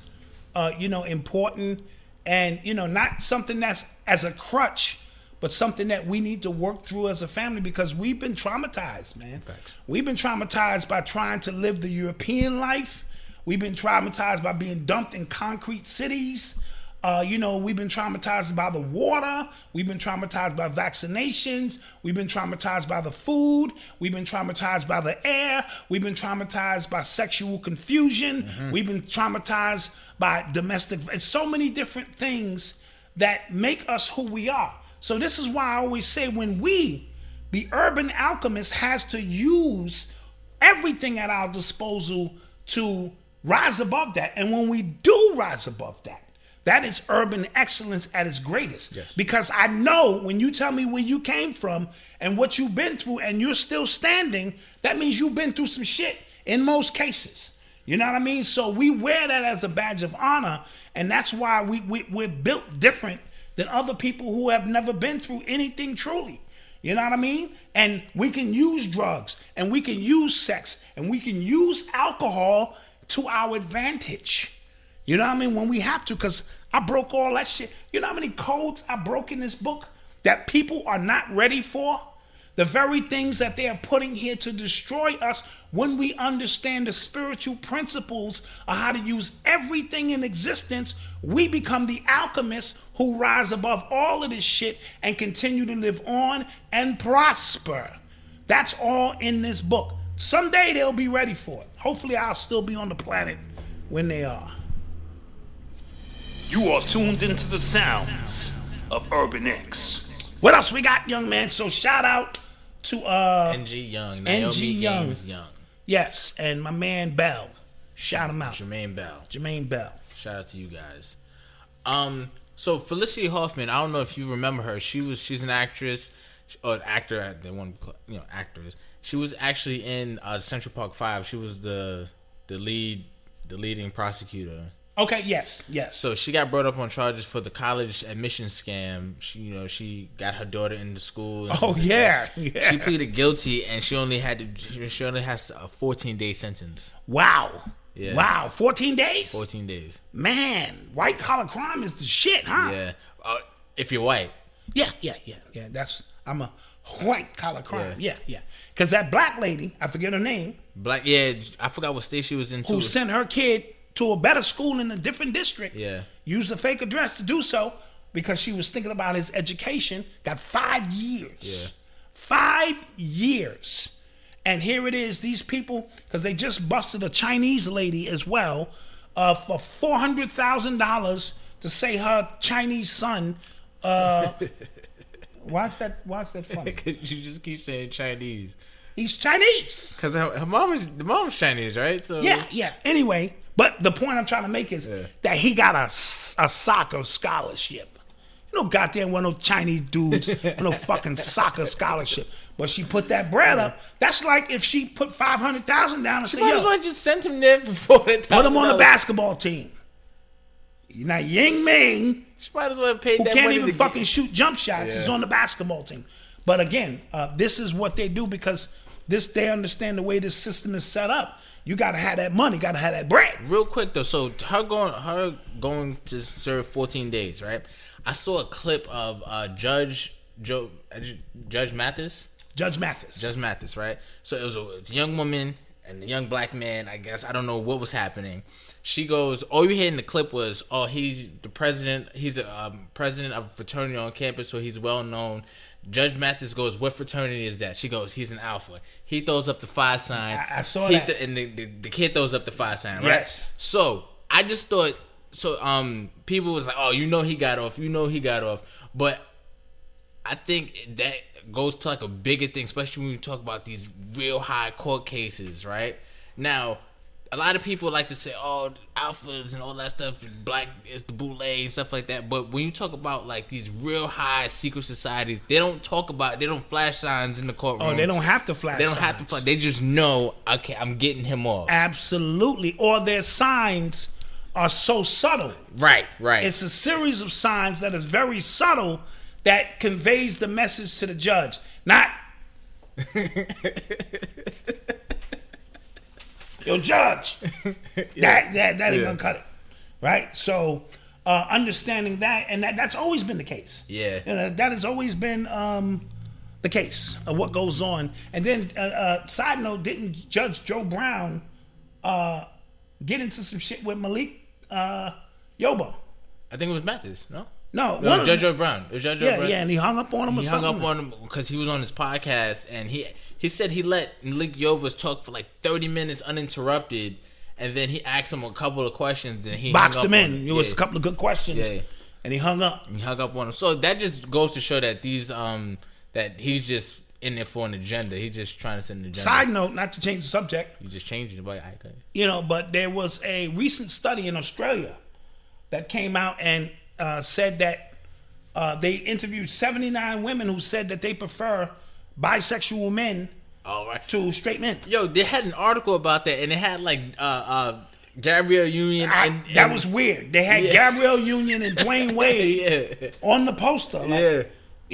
important, and not something that's as a crutch, but something that we need to work through as a family, because we've been traumatized, man. Facts. We've been traumatized by trying to live the European life. We've been traumatized by being dumped in concrete cities. We've been traumatized by the water. We've been traumatized by vaccinations. We've been traumatized by the food. We've been traumatized by the air. We've been traumatized by sexual confusion. Mm-hmm. We've been traumatized by domestic. It's so many different things that make us who we are. So this is why I always say, when the urban alchemist, has to use everything at our disposal to rise above that. And when we do rise above that, that is urban excellence at its greatest. Yes. Because I know when you tell me where you came from and what you've been through and you're still standing, that means you've been through some shit in most cases. You know what I mean? So we wear that as a badge of honor, and that's why we're built different than other people who have never been through anything truly. You know what I mean? And we can use drugs, and we can use sex, and we can use alcohol to our advantage. You know what I mean? When we have to, because I broke all that shit. You know how many codes I broke in this book that people are not ready for? The very things that they are putting here to destroy us. When we understand the spiritual principles of how to use everything in existence, we become the alchemists who rise above all of this shit and continue to live on and prosper. That's all in this book. Someday they'll be ready for it. Hopefully I'll still be on the planet when they are. You are tuned into the sounds of Urban X. What else we got, young man? So shout out to NG Young, Naomi Young. Gaines Young. Yes, and my man Bell. Shout him out. Jermaine Bell. Shout out to you guys. So Felicity Huffman, I don't know if you remember her. She's an actress or actor. They want to call, actors. She was actually in Central Park 5. She was the leading prosecutor. Okay, yes. So she got brought up on charges for the college admission scam. She got her daughter into school. Oh yeah. She pleaded guilty, and she only has a 14-day sentence. Wow. Yeah. Wow. 14 days. 14 days. Man, white collar crime is the shit, huh? Yeah. If you're white. Yeah. I'm a white collar crime. Yeah. Because that black lady, I forget her name. I forgot what state she was in. Who sent her kid to a better school in a different district. Yeah. Used a fake address to do so because she was thinking about his education. Got 5 years. Yeah. 5 years. And here it is, these people, because they just busted a Chinese lady as well for $400,000 to say her Chinese son. Why's that funny? Because you just keep saying Chinese. He's Chinese. Because the mom's Chinese, right? So yeah. Anyway, but the point I'm trying to make is that he got a soccer scholarship. You know, goddamn one of those Chinese dudes with no fucking soccer scholarship. But she put that bread up. That's like if she put $500,000 down and she said, might as well just send him there for $400,000. Put him on the basketball team. Now, Ying Ming, she might as well have paid who that can't money even fucking shoot jump shots, is on the basketball team. But again, this is what they do because they understand the way this system is set up. You gotta have that money, gotta have that bread. Real quick though, so her going to serve 14 days, right? I saw a clip of Judge Mathis. Judge Mathis, right? So it was a young woman and a young black man. I guess I don't know what was happening. She goes, all you hear in the clip was, "Oh, he's the president. He's a president of a fraternity on campus, so he's well known." Judge Mathis goes, what fraternity is that? She goes, he's an Alpha. He throws up the 5 sign. I saw that. And the kid throws up the 5 sign, right? Yes. So I just thought, people was like, oh, he got off. But I think that goes to like a bigger thing, especially when we talk about these real high court cases, right? Now, a lot of people like to say, oh, alphas and all that stuff, and black is the boule and stuff like that. But when you talk about like these real high secret societies, they don't flash signs in the courtroom. Oh, they don't have to flash. They don't have to flash. They just know, okay, I'm getting him off. Absolutely. Or their signs are so subtle. Right. It's a series of signs that is very subtle that conveys the message to the judge. Not yo, judge, that ain't gonna cut it, right? So, understanding that, and that's always been the case. Yeah, that has always been the case of what goes on. And then, side note, didn't Judge Joe Brown get into some shit with Malik Yoba? I think it was Mathis. No, Judge Joe Brown. It was Judge Joe Brown. Yeah, and he hung up on him. He hung up on him because he was on his podcast, and he said he let Malik Yoba talk for like 30 minutes uninterrupted, and then he asked him a couple of questions, and he boxed him in. It was a couple of good questions, and he hung up. On him. So that just goes to show that that he's just in there for an agenda. He's just trying to send an agenda. Side note, not to change the subject. You just changed it, but but there was a recent study in Australia that came out and said that they interviewed 79 women who said that they prefer bisexual men to straight men. Yo, they had an article about that, and it had like Gabrielle Union. That was weird. They had Gabrielle Union and Dwayne Wade on the poster. Like,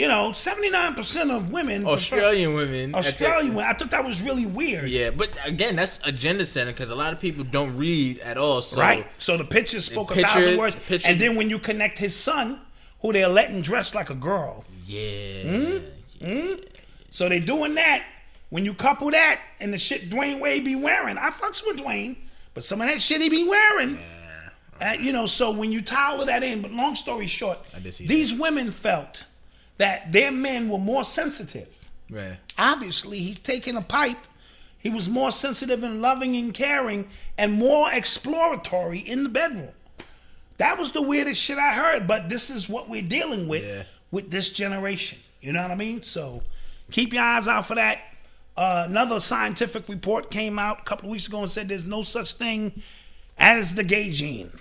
79% of women, Australian women. I thought that was really weird. Yeah, but again, that's agenda setting because a lot of people don't read at all. So, right. So the picture spoke 1,000 words. And then when you connect his son, who they're letting dress like a girl. Yeah. So they doing that. When you couple that and the shit Dwayne Wade be wearing, I fucks with Dwayne, but some of that shit he be wearing. Yeah. So when you tie all of that in, but long story short, these women felt that their men were more sensitive. Right. Obviously, he's taking a pipe. He was more sensitive and loving and caring and more exploratory in the bedroom. That was the weirdest shit I heard, but this is what we're dealing with this generation. You know what I mean? So keep your eyes out for that. Another scientific report came out a couple of weeks ago and said there's no such thing as the gay gene.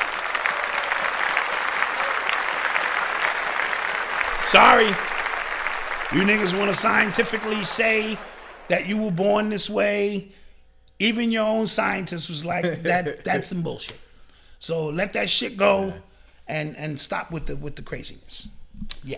Sorry. You niggas want to scientifically say that you were born this way. Even your own scientist was like, that's some bullshit. So let that shit go and stop with the craziness. Yeah.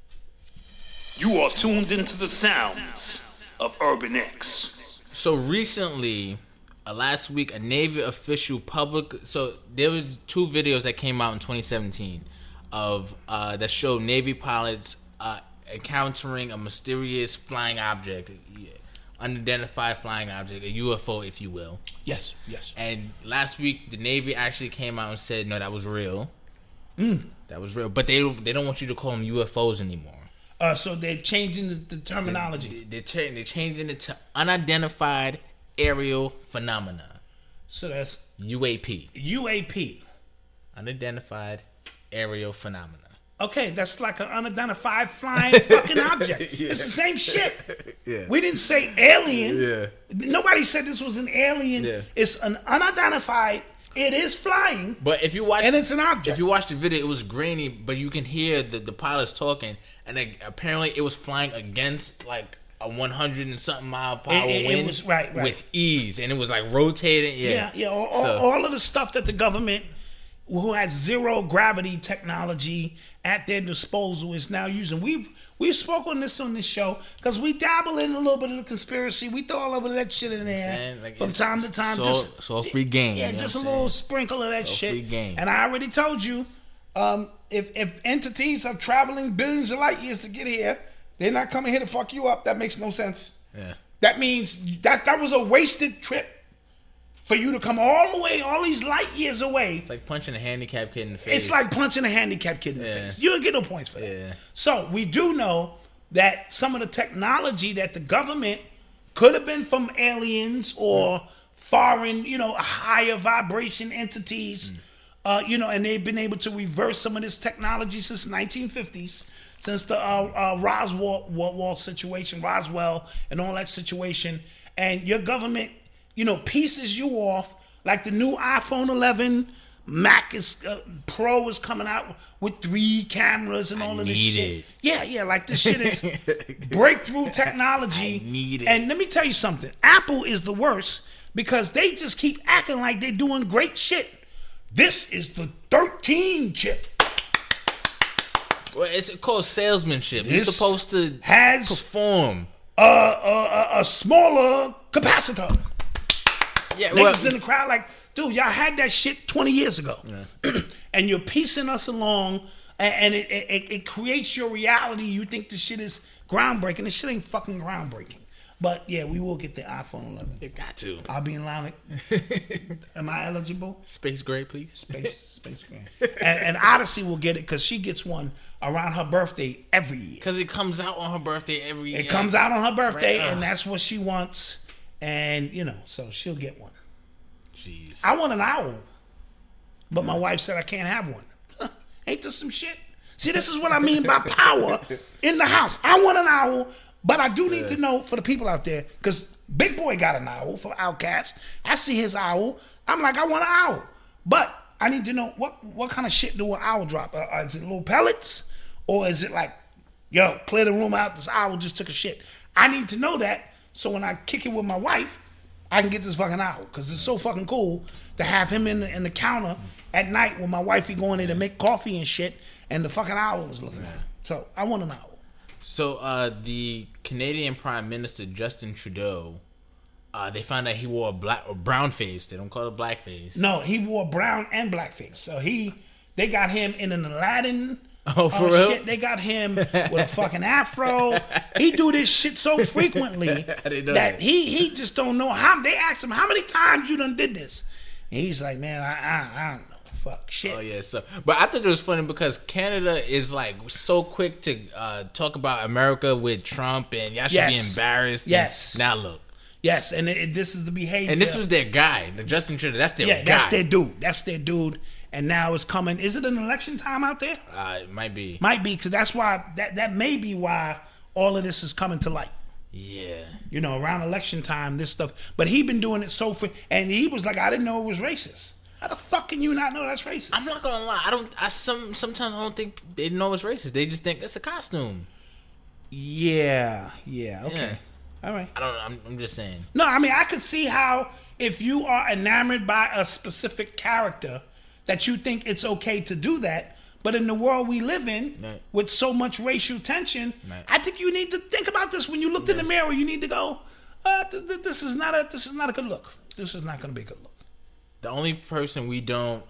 You are tuned into the sounds of Urban X. So recently, last week, a Navy official so there was 2 videos that came out in 2017 of that showed Navy pilots encountering a mysterious flying object, unidentified flying object, a UFO, if you will. Yes. And last week, the Navy actually came out and said, no, that was real. That was real. But they don't want you to call them UFOs anymore. So they're changing the terminology. They're changing it to unidentified aerial phenomena. So that's UAP. Unidentified aerial phenomena. Okay, that's like an unidentified flying fucking object. It's the same shit. Yeah. We didn't say alien. Yeah. Nobody said this was an alien. Yeah. It's an unidentified. It is flying. But if you watch, and it's an object. If you watch the video, it was grainy, but you can hear the pilots talking, and apparently it was flying against like a 100 and something mile per hour wind. It was right with ease, and it was like rotating. Yeah. All of the stuff that the government, who has zero gravity technology at their disposal, is now using. We've spoken this on this show because we dabble in a little bit of the conspiracy. We throw all of that shit in there from time to time. So free game. Yeah, just a little sprinkle of that shit. Free game. And I already told you, if entities are traveling billions of light years to get here, they're not coming here to fuck you up. That makes no sense. Yeah. That means that was a wasted trip. For you to come all the way, all these light years away. It's like punching a handicapped kid in the face. It's like punching a handicapped kid in the face. You don't get no points for that. Yeah. So we do know that some of the technology that the government could have been from aliens or foreign, higher vibration entities, and they've been able to reverse some of this technology since the 1950s, since the Roswell situation, Roswell and all that situation. And your government, pieces you off, like the new iPhone 11, Mac Pro is coming out with 3 cameras and all of this shit. Yeah, like this shit is breakthrough technology. I need it. And let me tell you something. Apple is the worst because they just keep acting like they're doing great shit. This is the 13 chip. Well, it's called salesmanship. You're This supposed to has perform. A smaller capacitor. Yeah, Niggas in the crowd like, dude, y'all had that shit 20 years ago. Yeah. And you're piecing us along, and it creates your reality. You think the shit is groundbreaking. This shit ain't fucking groundbreaking. But yeah, we will get the iPhone 11. You've got to. I'll be in line. Am I eligible? Space gray, please. Space gray. And Odyssey will get it because she gets one around her birthday every year. Because it comes out on her birthday every year. It comes out on her birthday, Right. and that's what she wants. And, so she'll get one. Jeez. I want an owl. But my wife said I can't have one. Ain't this some shit? See, this is what I mean by power in the house. I want an owl, but I do need to know for the people out there, because Big Boy got an owl for Outcast. I see his owl. I'm like, I want an owl. But I need to know what kind of shit do an owl drop? Is it little pellets? Or is it like, yo, clear the room out, this owl just took a shit? I need to know that so when I kick it with my wife, I can get this fucking owl, because it's so fucking cool to have him in the counter at night when my wifey going in to make coffee and shit, and the fucking owl is looking at her. So I want an owl. So the Canadian Prime Minister Justin Trudeau, they found out he wore a brown face. They don't call it blackface. No, he wore brown and blackface. So they got him in an Aladdin. Oh, for real? Shit. They got him with a fucking afro. He do this shit so frequently that he just don't know how. They asked him, how many times you done did this? And he's like, man, I don't know. Fuck shit. Oh yeah, so but I thought it was funny because Canada is like so quick to talk about America with Trump, and y'all should be embarrassed. Yes. Now look. Yes, and this is the behavior. And this was their guy, the Justin Trudeau. That's their guy. Yeah, that's their dude. And now it's coming. Is it an election time out there? It might be. Might be, because that's why that may be why all of this is coming to light. Yeah. Around election time, this stuff. But he been doing it and he was like, I didn't know it was racist. How the fuck can you not know that's racist? I'm not gonna lie. Sometimes I don't think they know it's racist. They just think it's a costume. Yeah. Okay. Yeah. All right. I'm just saying. No, I mean, I could see how if you are enamored by a specific character that you think it's okay to do that. But in the world we live in, right, with so much racial tension, right, I think you need to think about this when you look in the mirror. You need to go, this is not a good look. This is not going to be a good look. The only person we don't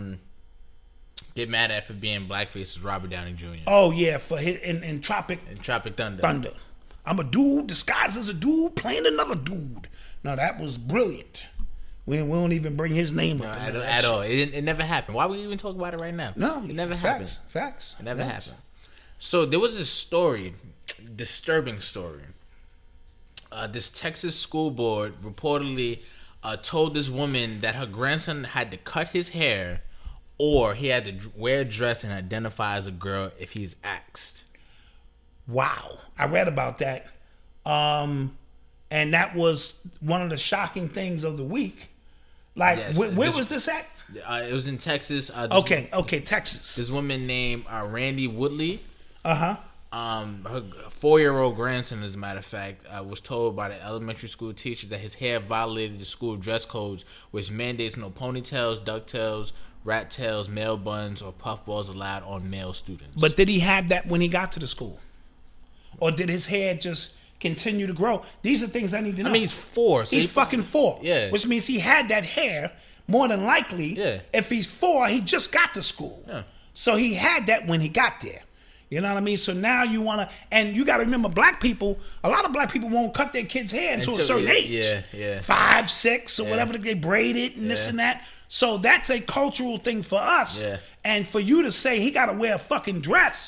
get mad at for being blackface is Robert Downey Jr. Oh yeah, for his in Tropic Thunder. I'm a dude disguised as a dude playing another dude. No, that was brilliant. We don't even bring his name up at all. It never happened. Why would we even talk about it right now? No, it never happened. Facts. It never happened. So there was this story, disturbing story. This Texas school board reportedly told this woman that her grandson had to cut his hair, or he had to wear a dress and identify as a girl if he's asked. Wow, I read about that, and that was one of the shocking things of the week. Like, yes, where was this at? It was in Texas. Okay, Texas. This woman named Randy Woodley. Her 4-year-old grandson, as a matter of fact, was told by the elementary school teacher that his hair violated the school dress codes, which mandates no ponytails, ducktails, rat tails, male buns, or puffballs allowed on male students. But did he have that when he got to the school? Or did his hair just continue to grow? These are things I need to know. I mean, he's 4. So he's fucking 4. Yeah. Which means he had that hair more than likely. Yeah. If he's 4, he just got to school. Yeah. So he had that when he got there. You know what I mean? So now you want to, and you got to remember, a lot of black people won't cut their kids' hair until a certain age. Yeah. 5, 6, or whatever, they braid it and this and that. So that's a cultural thing for us. Yeah. And for you to say he got to wear a fucking dress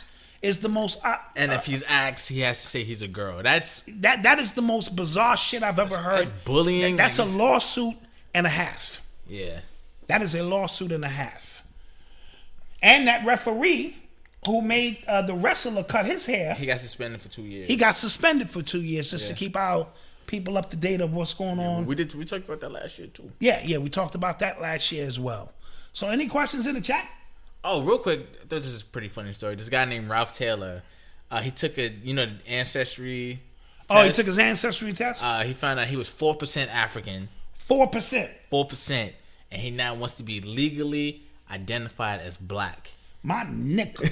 is the most. And if he's asked, he has to say he's a girl. That is the most bizarre shit I've ever heard. That's bullying. That's a lawsuit and a half. Yeah. That is a lawsuit and a half. And that referee who made the wrestler cut his hair, he got suspended for 2 years. He got suspended for 2 years just to keep our people up to date of what's going on. We talked about that last year too. Yeah, we talked about that last year as well. So any questions in the chat? Oh, real quick, I thought this is a pretty funny story. This guy named Ralph Taylor, he took the ancestry test. Oh, he took his ancestry test? He found out he was 4% African. 4%? 4%. And he now wants to be legally identified as black. My nigga.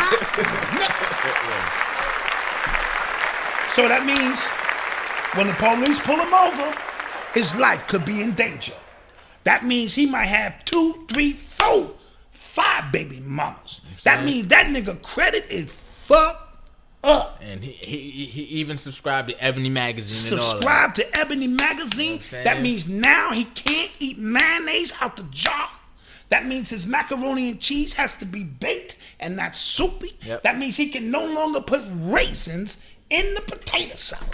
So that means when the police pull him over, his life could be in danger. That means he might have 2, 3, 4, 5 baby mamas. That means that nigga credit is fucked up. And he even subscribed to Ebony Magazine. Subscribe to Ebony Magazine. That means now he can't eat mayonnaise out the jar. That means his macaroni and cheese has to be baked and not soupy. Yep. That means he can no longer put raisins in the potato salad.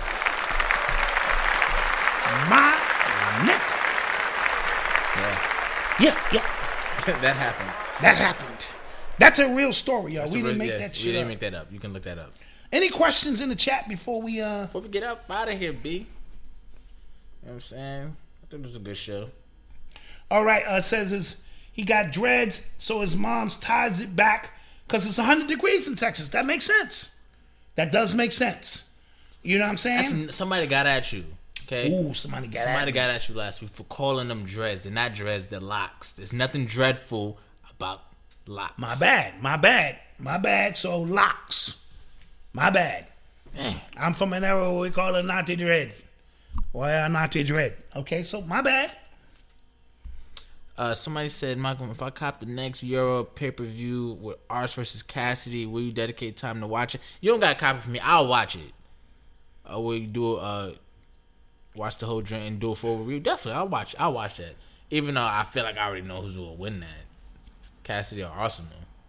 My nigga. Yeah. That happened. That happened. That's a real story, y'all. We didn't make that shit up. We didn't make that up. You can look that up. Any questions in the chat before we get up out of here, B? You know what I'm saying? I think it was a good show. All right, says he got dreads, so his mom's ties it back because it's 100 degrees in Texas. That makes sense. That does make sense. You know what I'm saying? Somebody got at you. Okay. Ooh, somebody got at you last week for calling them dreads. They're not dreads, they're locks. There's nothing dreadful about locks. My bad. So locks. My bad. Dang. I'm from an era where we call it naughty dread. Well, naughty dread. Okay, so my bad. Somebody said, Michael, if I cop the next Euro pay-per-view with Arts versus Cassidy, will you dedicate time to watch it? You don't got to copy for me. I'll watch it. Will you do watch the whole drink and do a full review? Definitely, I'll watch that. Even though I feel like I already know who's going to win that. Cassidy or Arsenal.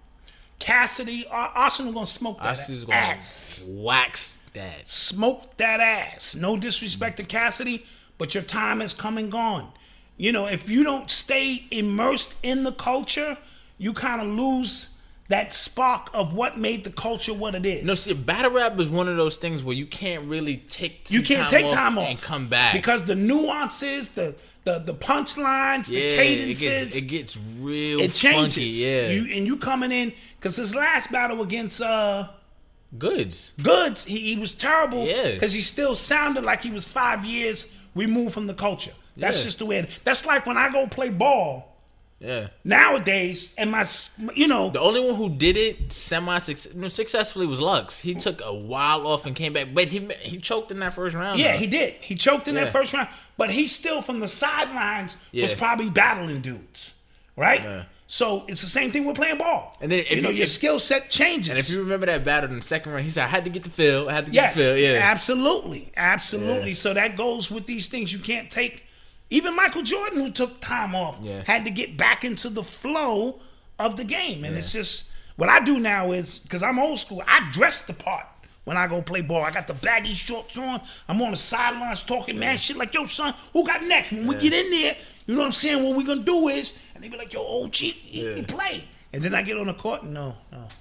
Cassidy or Arsenal going to smoke that Arsenal's ass. Gonna wax that. Smoke that ass. No disrespect to Cassidy, but your time has come and gone. You know, if you don't stay immersed in the culture, you kind of lose that spark of what made the culture what it is. No, see, battle rap is one of those things where you can't really take time off and come back. Because the nuances, the punchlines, the cadences. It gets real It changes. Funky, yeah. You coming in, because his last battle against Goods, he was terrible. Yeah. Because he still sounded like he was 5 years removed from the culture. That's just the way that's like when I go play ball. Yeah. Nowadays, and the only one who did it successfully was Lux. He took a while off and came back, but he choked in that first round. Yeah, he did. He choked in that first round, but he still from the sidelines was probably battling dudes, right? Yeah. So it's the same thing with playing ball. And then your skill set changes. And if you remember that battle in the second round, he said, "I had to get the feel. Yeah, absolutely. Yeah. So that goes with these things. You can't take. Even Michael Jordan, who took time off, had to get back into the flow of the game. And it's just, what I do now is, because I'm old school, I dress the part when I go play ball. I got the baggy shorts on. I'm on the sidelines talking mad shit like, yo, son, who got next? When we get in there, you know what I'm saying? What we going to do is, and they be like, yo, OG, he play. And then I get on the court, no.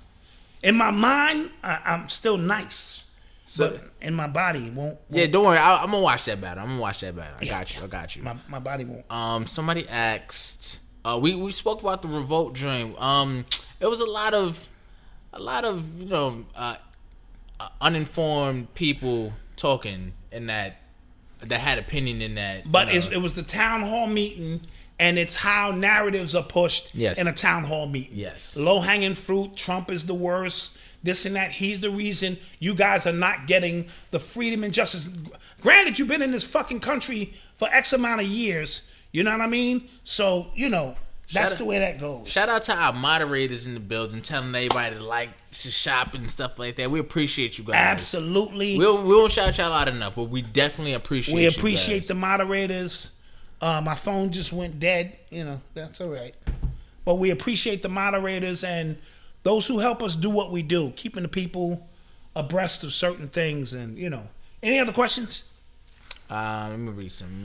In my mind, I'm still nice. But in my body, won't. Yeah, don't worry. I'm gonna watch that battle. I got you. My body won't. Somebody asked. We spoke about the Revolt dream. It was a lot of uninformed people talking in that had opinion in that. But it was the town hall meeting. And it's how narratives are pushed in a town hall meeting. Yes. Low-hanging fruit, Trump is the worst, this and that. He's the reason you guys are not getting the freedom and justice. Granted, you've been in this fucking country for X amount of years. You know what I mean? So, that's the way that goes. Shout out to our moderators in the building, telling everybody to shop and stuff like that. We appreciate you guys. Absolutely. We won't shout y'all out enough, but we definitely appreciate you guys. We appreciate the moderators. My phone just went dead. That's all right. But we appreciate the moderators and those who help us do what we do, keeping the people abreast of certain things, and Any other questions? Let me read some.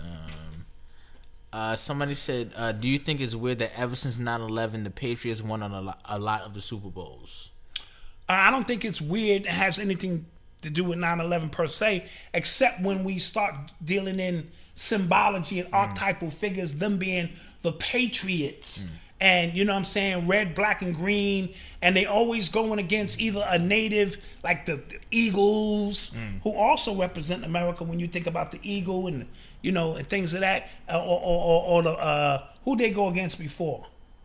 Somebody said, do you think it's weird that ever since 9/11, the Patriots won on a lot of the Super Bowls? I don't think it's weird. It has anything to do with 9/11 per se, except when we start dealing in symbology and archetypal figures, them being the Patriots. And, you know what I'm saying, red, black, and green. And they always going against either a native, like the Eagles, who also represent America when you think about the eagle and, and things of that. Or the, who they go against before?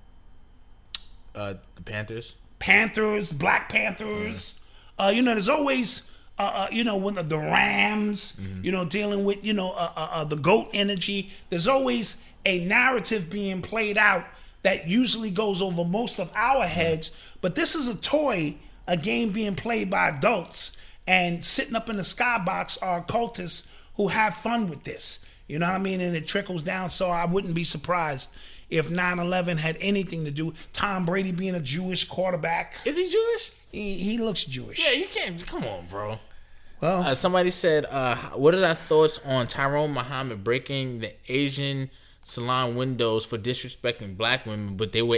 The Panthers. Panthers, Black Panthers. There's always, when the Rams, dealing with, the GOAT energy. There's always a narrative being played out that usually goes over most of our heads. But this is a game being played by adults, and sitting up in the skybox are occultists who have fun with this. You know what I mean? And it trickles down, so I wouldn't be surprised if 9/11 had anything to do. Tom Brady being a Jewish quarterback. Is he Jewish? He looks Jewish. Yeah, you can't. Come on, bro. Well, somebody said, what are our thoughts on Tyrone Muhammad breaking the Asian salon windows for disrespecting black women, but they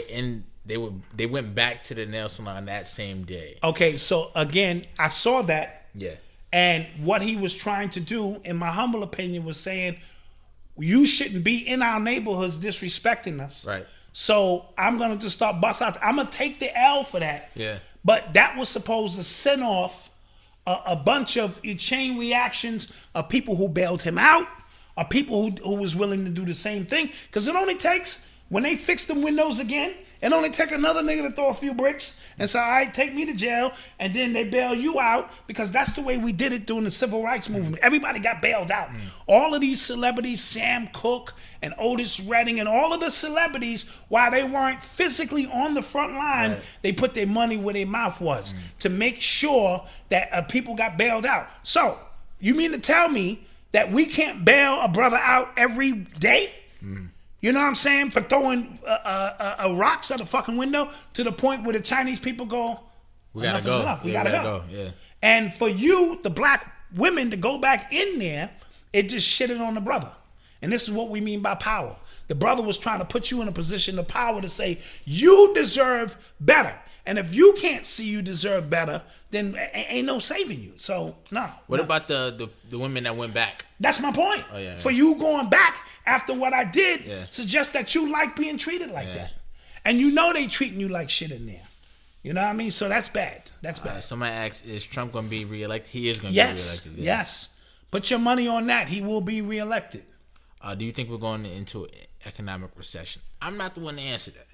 went back to the nail salon that same day? Okay, so again, I saw that. Yeah. And what he was trying to do, in my humble opinion, was saying, you shouldn't be in our neighborhoods disrespecting us. Right. So I'm going to just start bust out. I'm going to take the L for that. Yeah. But that was supposed to send off a bunch of chain reactions of people who bailed him out, or people who was willing to do the same thing. Because it only takes, when they fix them windows again, it only take another nigga to throw a few bricks and say, all right, take me to jail, and then they bail you out, because that's the way we did it during the civil rights movement. Everybody got bailed out. All of these celebrities, Sam Cooke and Otis Redding, and all of the celebrities, while they weren't physically on the front line, they put their money where their mouth was to make sure that people got bailed out. So, you mean to tell me that we can't bail a brother out every day? You know what I'm saying? For throwing rocks at a fucking window, to the point where the Chinese people go, we gotta go. Enough. We gotta go. Yeah. And for you, the black women, to go back in there, it just shitted on the brother. And this is what we mean by power. The brother was trying to put you in a position of power to say, you deserve better. And if you can't see you deserve better, then ain't no saving you. So, no. What about the women that went back? That's my point. Oh, yeah. For you going back after what I did, suggests that you like being treated like that. And you know they treating you like shit in there. You know what I mean? So that's bad. That's bad. Somebody asked, is Trump going to be reelected? He is going to be reelected. Yes. Put your money on that. He will be reelected. Do you think we're going into economic recession? I'm not the one to answer that.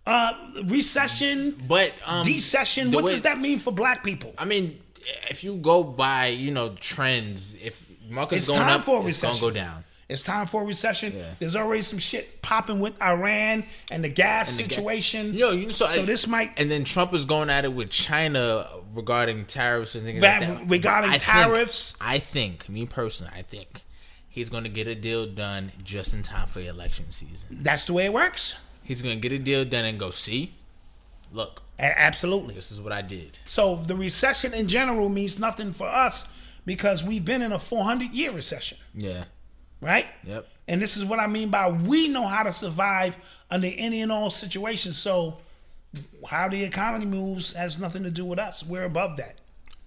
Recession, but decession. What does that mean for black people? I mean, if you go by trends, if market's going up, it's going to go down. It's time for a recession. Yeah. There's already some shit popping with Iran and the gas situation. So this might. And then Trump is going at it with China regarding tariffs and things like that. Regarding tariffs, I think, me personally, he's going to get a deal done just in time for the election season. That's the way it works. He's going to get a deal done and go, see, look. Absolutely. This is what I did. So the recession in general means nothing for us, because we've been in a 400-year recession. Yeah. Right? Yep. And this is what I mean by we know how to survive under any and all situations. So how the economy moves has nothing to do with us. We're above that.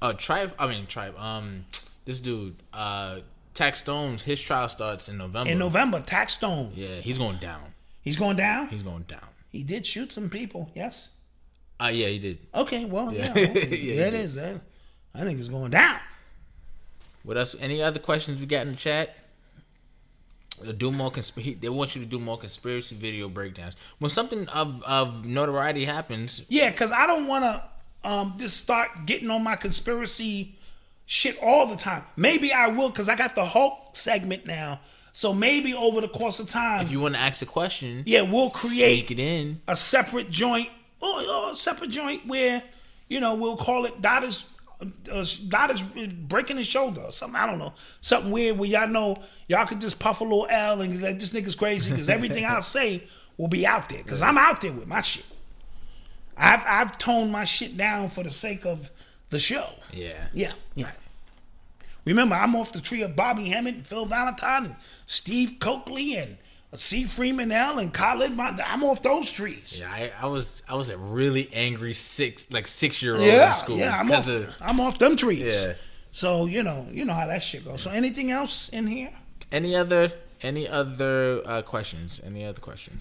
This dude, Tax Stones, his trial starts in November. In November, Tax Stone. Yeah, he's going down. He's going down? He's going down. He did shoot some people, yes? Yeah, he did. Okay, well, yeah. There it is. I think it's going down. What else? Any other questions we got in the chat? They want you to do more conspiracy video breakdowns. When something of notoriety happens. Yeah, because I don't want to just start getting on my conspiracy shit all the time. Maybe I will, because I got the Hulk segment now. So maybe over the course of time, if you want to ask a question, we'll create it in a separate joint, where we'll call it Dot is breaking his shoulder or something. I don't know, something weird where y'all could just puff a little L and like, this nigga's crazy, because everything I'll say will be out there, because I'm out there with my shit. I've toned my shit down for the sake of the show. Yeah. Yeah. Remember, I'm off the tree of Bobby Hemmett, and Phil Valentine, and Steve Coakley, and C. Freeman L. and Khalid. I'm off those trees. Yeah, I was a really angry 6-year-old Yeah, in school. yeah. I'm off them trees. Yeah. So you know how that shit goes. So anything else in here? Any other questions? Any other questions?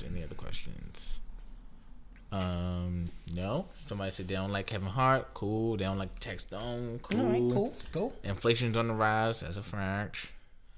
No. Somebody said they don't like Kevin Hart. Cool. They don't like Tex Stone. Cool. All right, cool. Inflation's on the rise as a fact.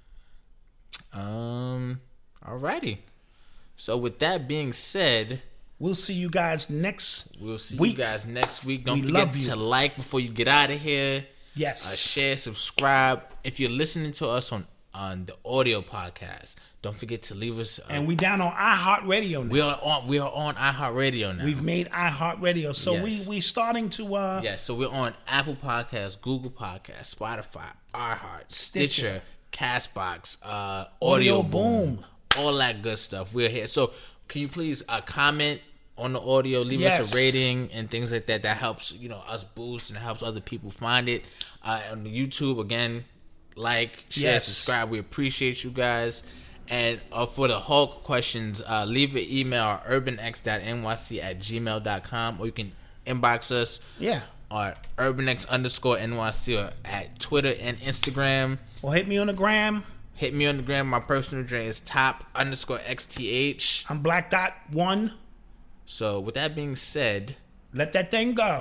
Alrighty. So with that being said, we'll see you guys next week. Don't forget to like before you get out of here. Yes. Share, subscribe. If you're listening to us on the audio podcast, don't forget to leave us. And we down on iHeartRadio now. We are on iHeartRadio now. We've made iHeartRadio, so yes. we starting to. So we're on Apple Podcasts, Google Podcasts, Spotify, iHeart, Stitcher, Castbox, Audio Boom, all that good stuff. We're here. So can you please comment on the audio, leave us a rating and things like that. That helps us boost and helps other people find it. On the YouTube, again, like, share, subscribe. We appreciate you guys. And for the Hulk questions, leave an email at urbanx.nyc@gmail.com, or you can inbox us. Yeah. Or urbanx_NYC or at Twitter and Instagram. Or hit me on the gram. My personal address is top_XTH. I'm Black Dot 1. So with that being said, let that thing go.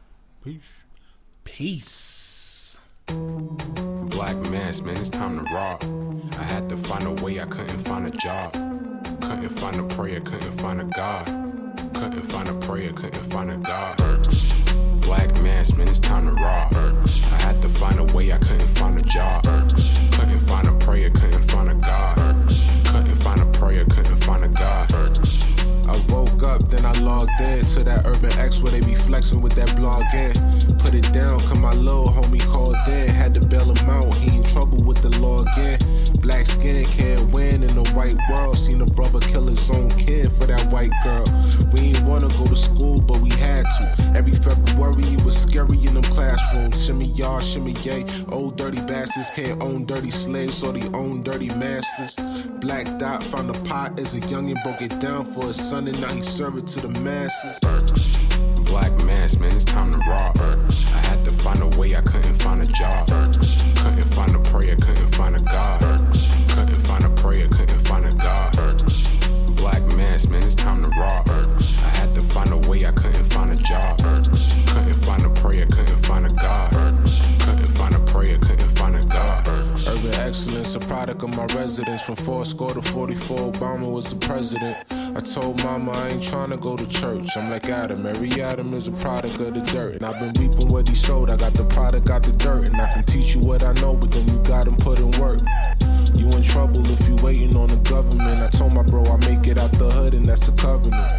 Peace. Black mass, man, it's time to rock. I had to find a way, I couldn't find a job. Couldn't find a prayer, couldn't find a God. Couldn't find a prayer, couldn't find a God. Black mass, man, it's time to rock. I had to find a way, I couldn't find a job. Couldn't find a prayer, couldn't find a God. Couldn't find a prayer, couldn't find a God. I woke up, then I logged in to that Urban X where they be flexing with that blog in. Put it down, cause my little homie called in. Had to bail him out, he in trouble with the law again. Black skin can't win in the white world. Seen a brother kill his own kid for that white girl. We ain't wanna go to school, but we had to. Every February it was scary in them classrooms. Shimmy y'all, shimmy yay. Old dirty bastards can't own dirty slaves, so they own dirty masters. Black Dot found a pot as a youngin', broke it down for his son, and now he serve it to the masses. Black mass, man, it's time to rock. I had to find a way, I couldn't find a job. Couldn't find a prayer, couldn't find a God. Couldn't find a prayer, couldn't find a God. Black mass, man, it's time to rock. I had to find a way, I couldn't find a job. Couldn't find a prayer, couldn't find a God. Couldn't find a prayer, couldn't find a God. Urban excellence, a product of my residence. From 4 to 44, Obama was the president. I told mama I ain't tryna go to church. I'm like Adam, every Adam is a product of the dirt. And I've been reaping what he sowed. I got the product, got the dirt. And I can teach you what I know, but then you gotta put in work. You in trouble if you waiting on the government. I told my bro I make it out the hood, and that's a covenant.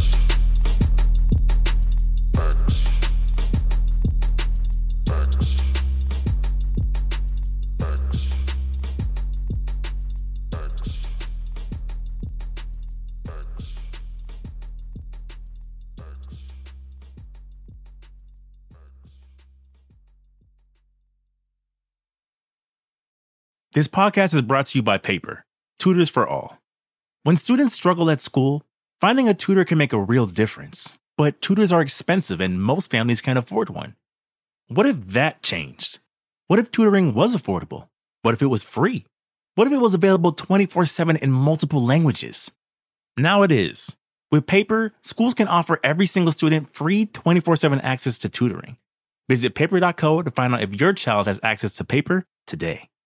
This podcast is brought to you by Paper, Tutors for All. When students struggle at school, finding a tutor can make a real difference. But tutors are expensive and most families can't afford one. What if that changed? What if tutoring was affordable? What if it was free? What if it was available 24/7 in multiple languages? Now it is. With Paper, schools can offer every single student free 24/7 access to tutoring. Visit paper.co to find out if your child has access to Paper today.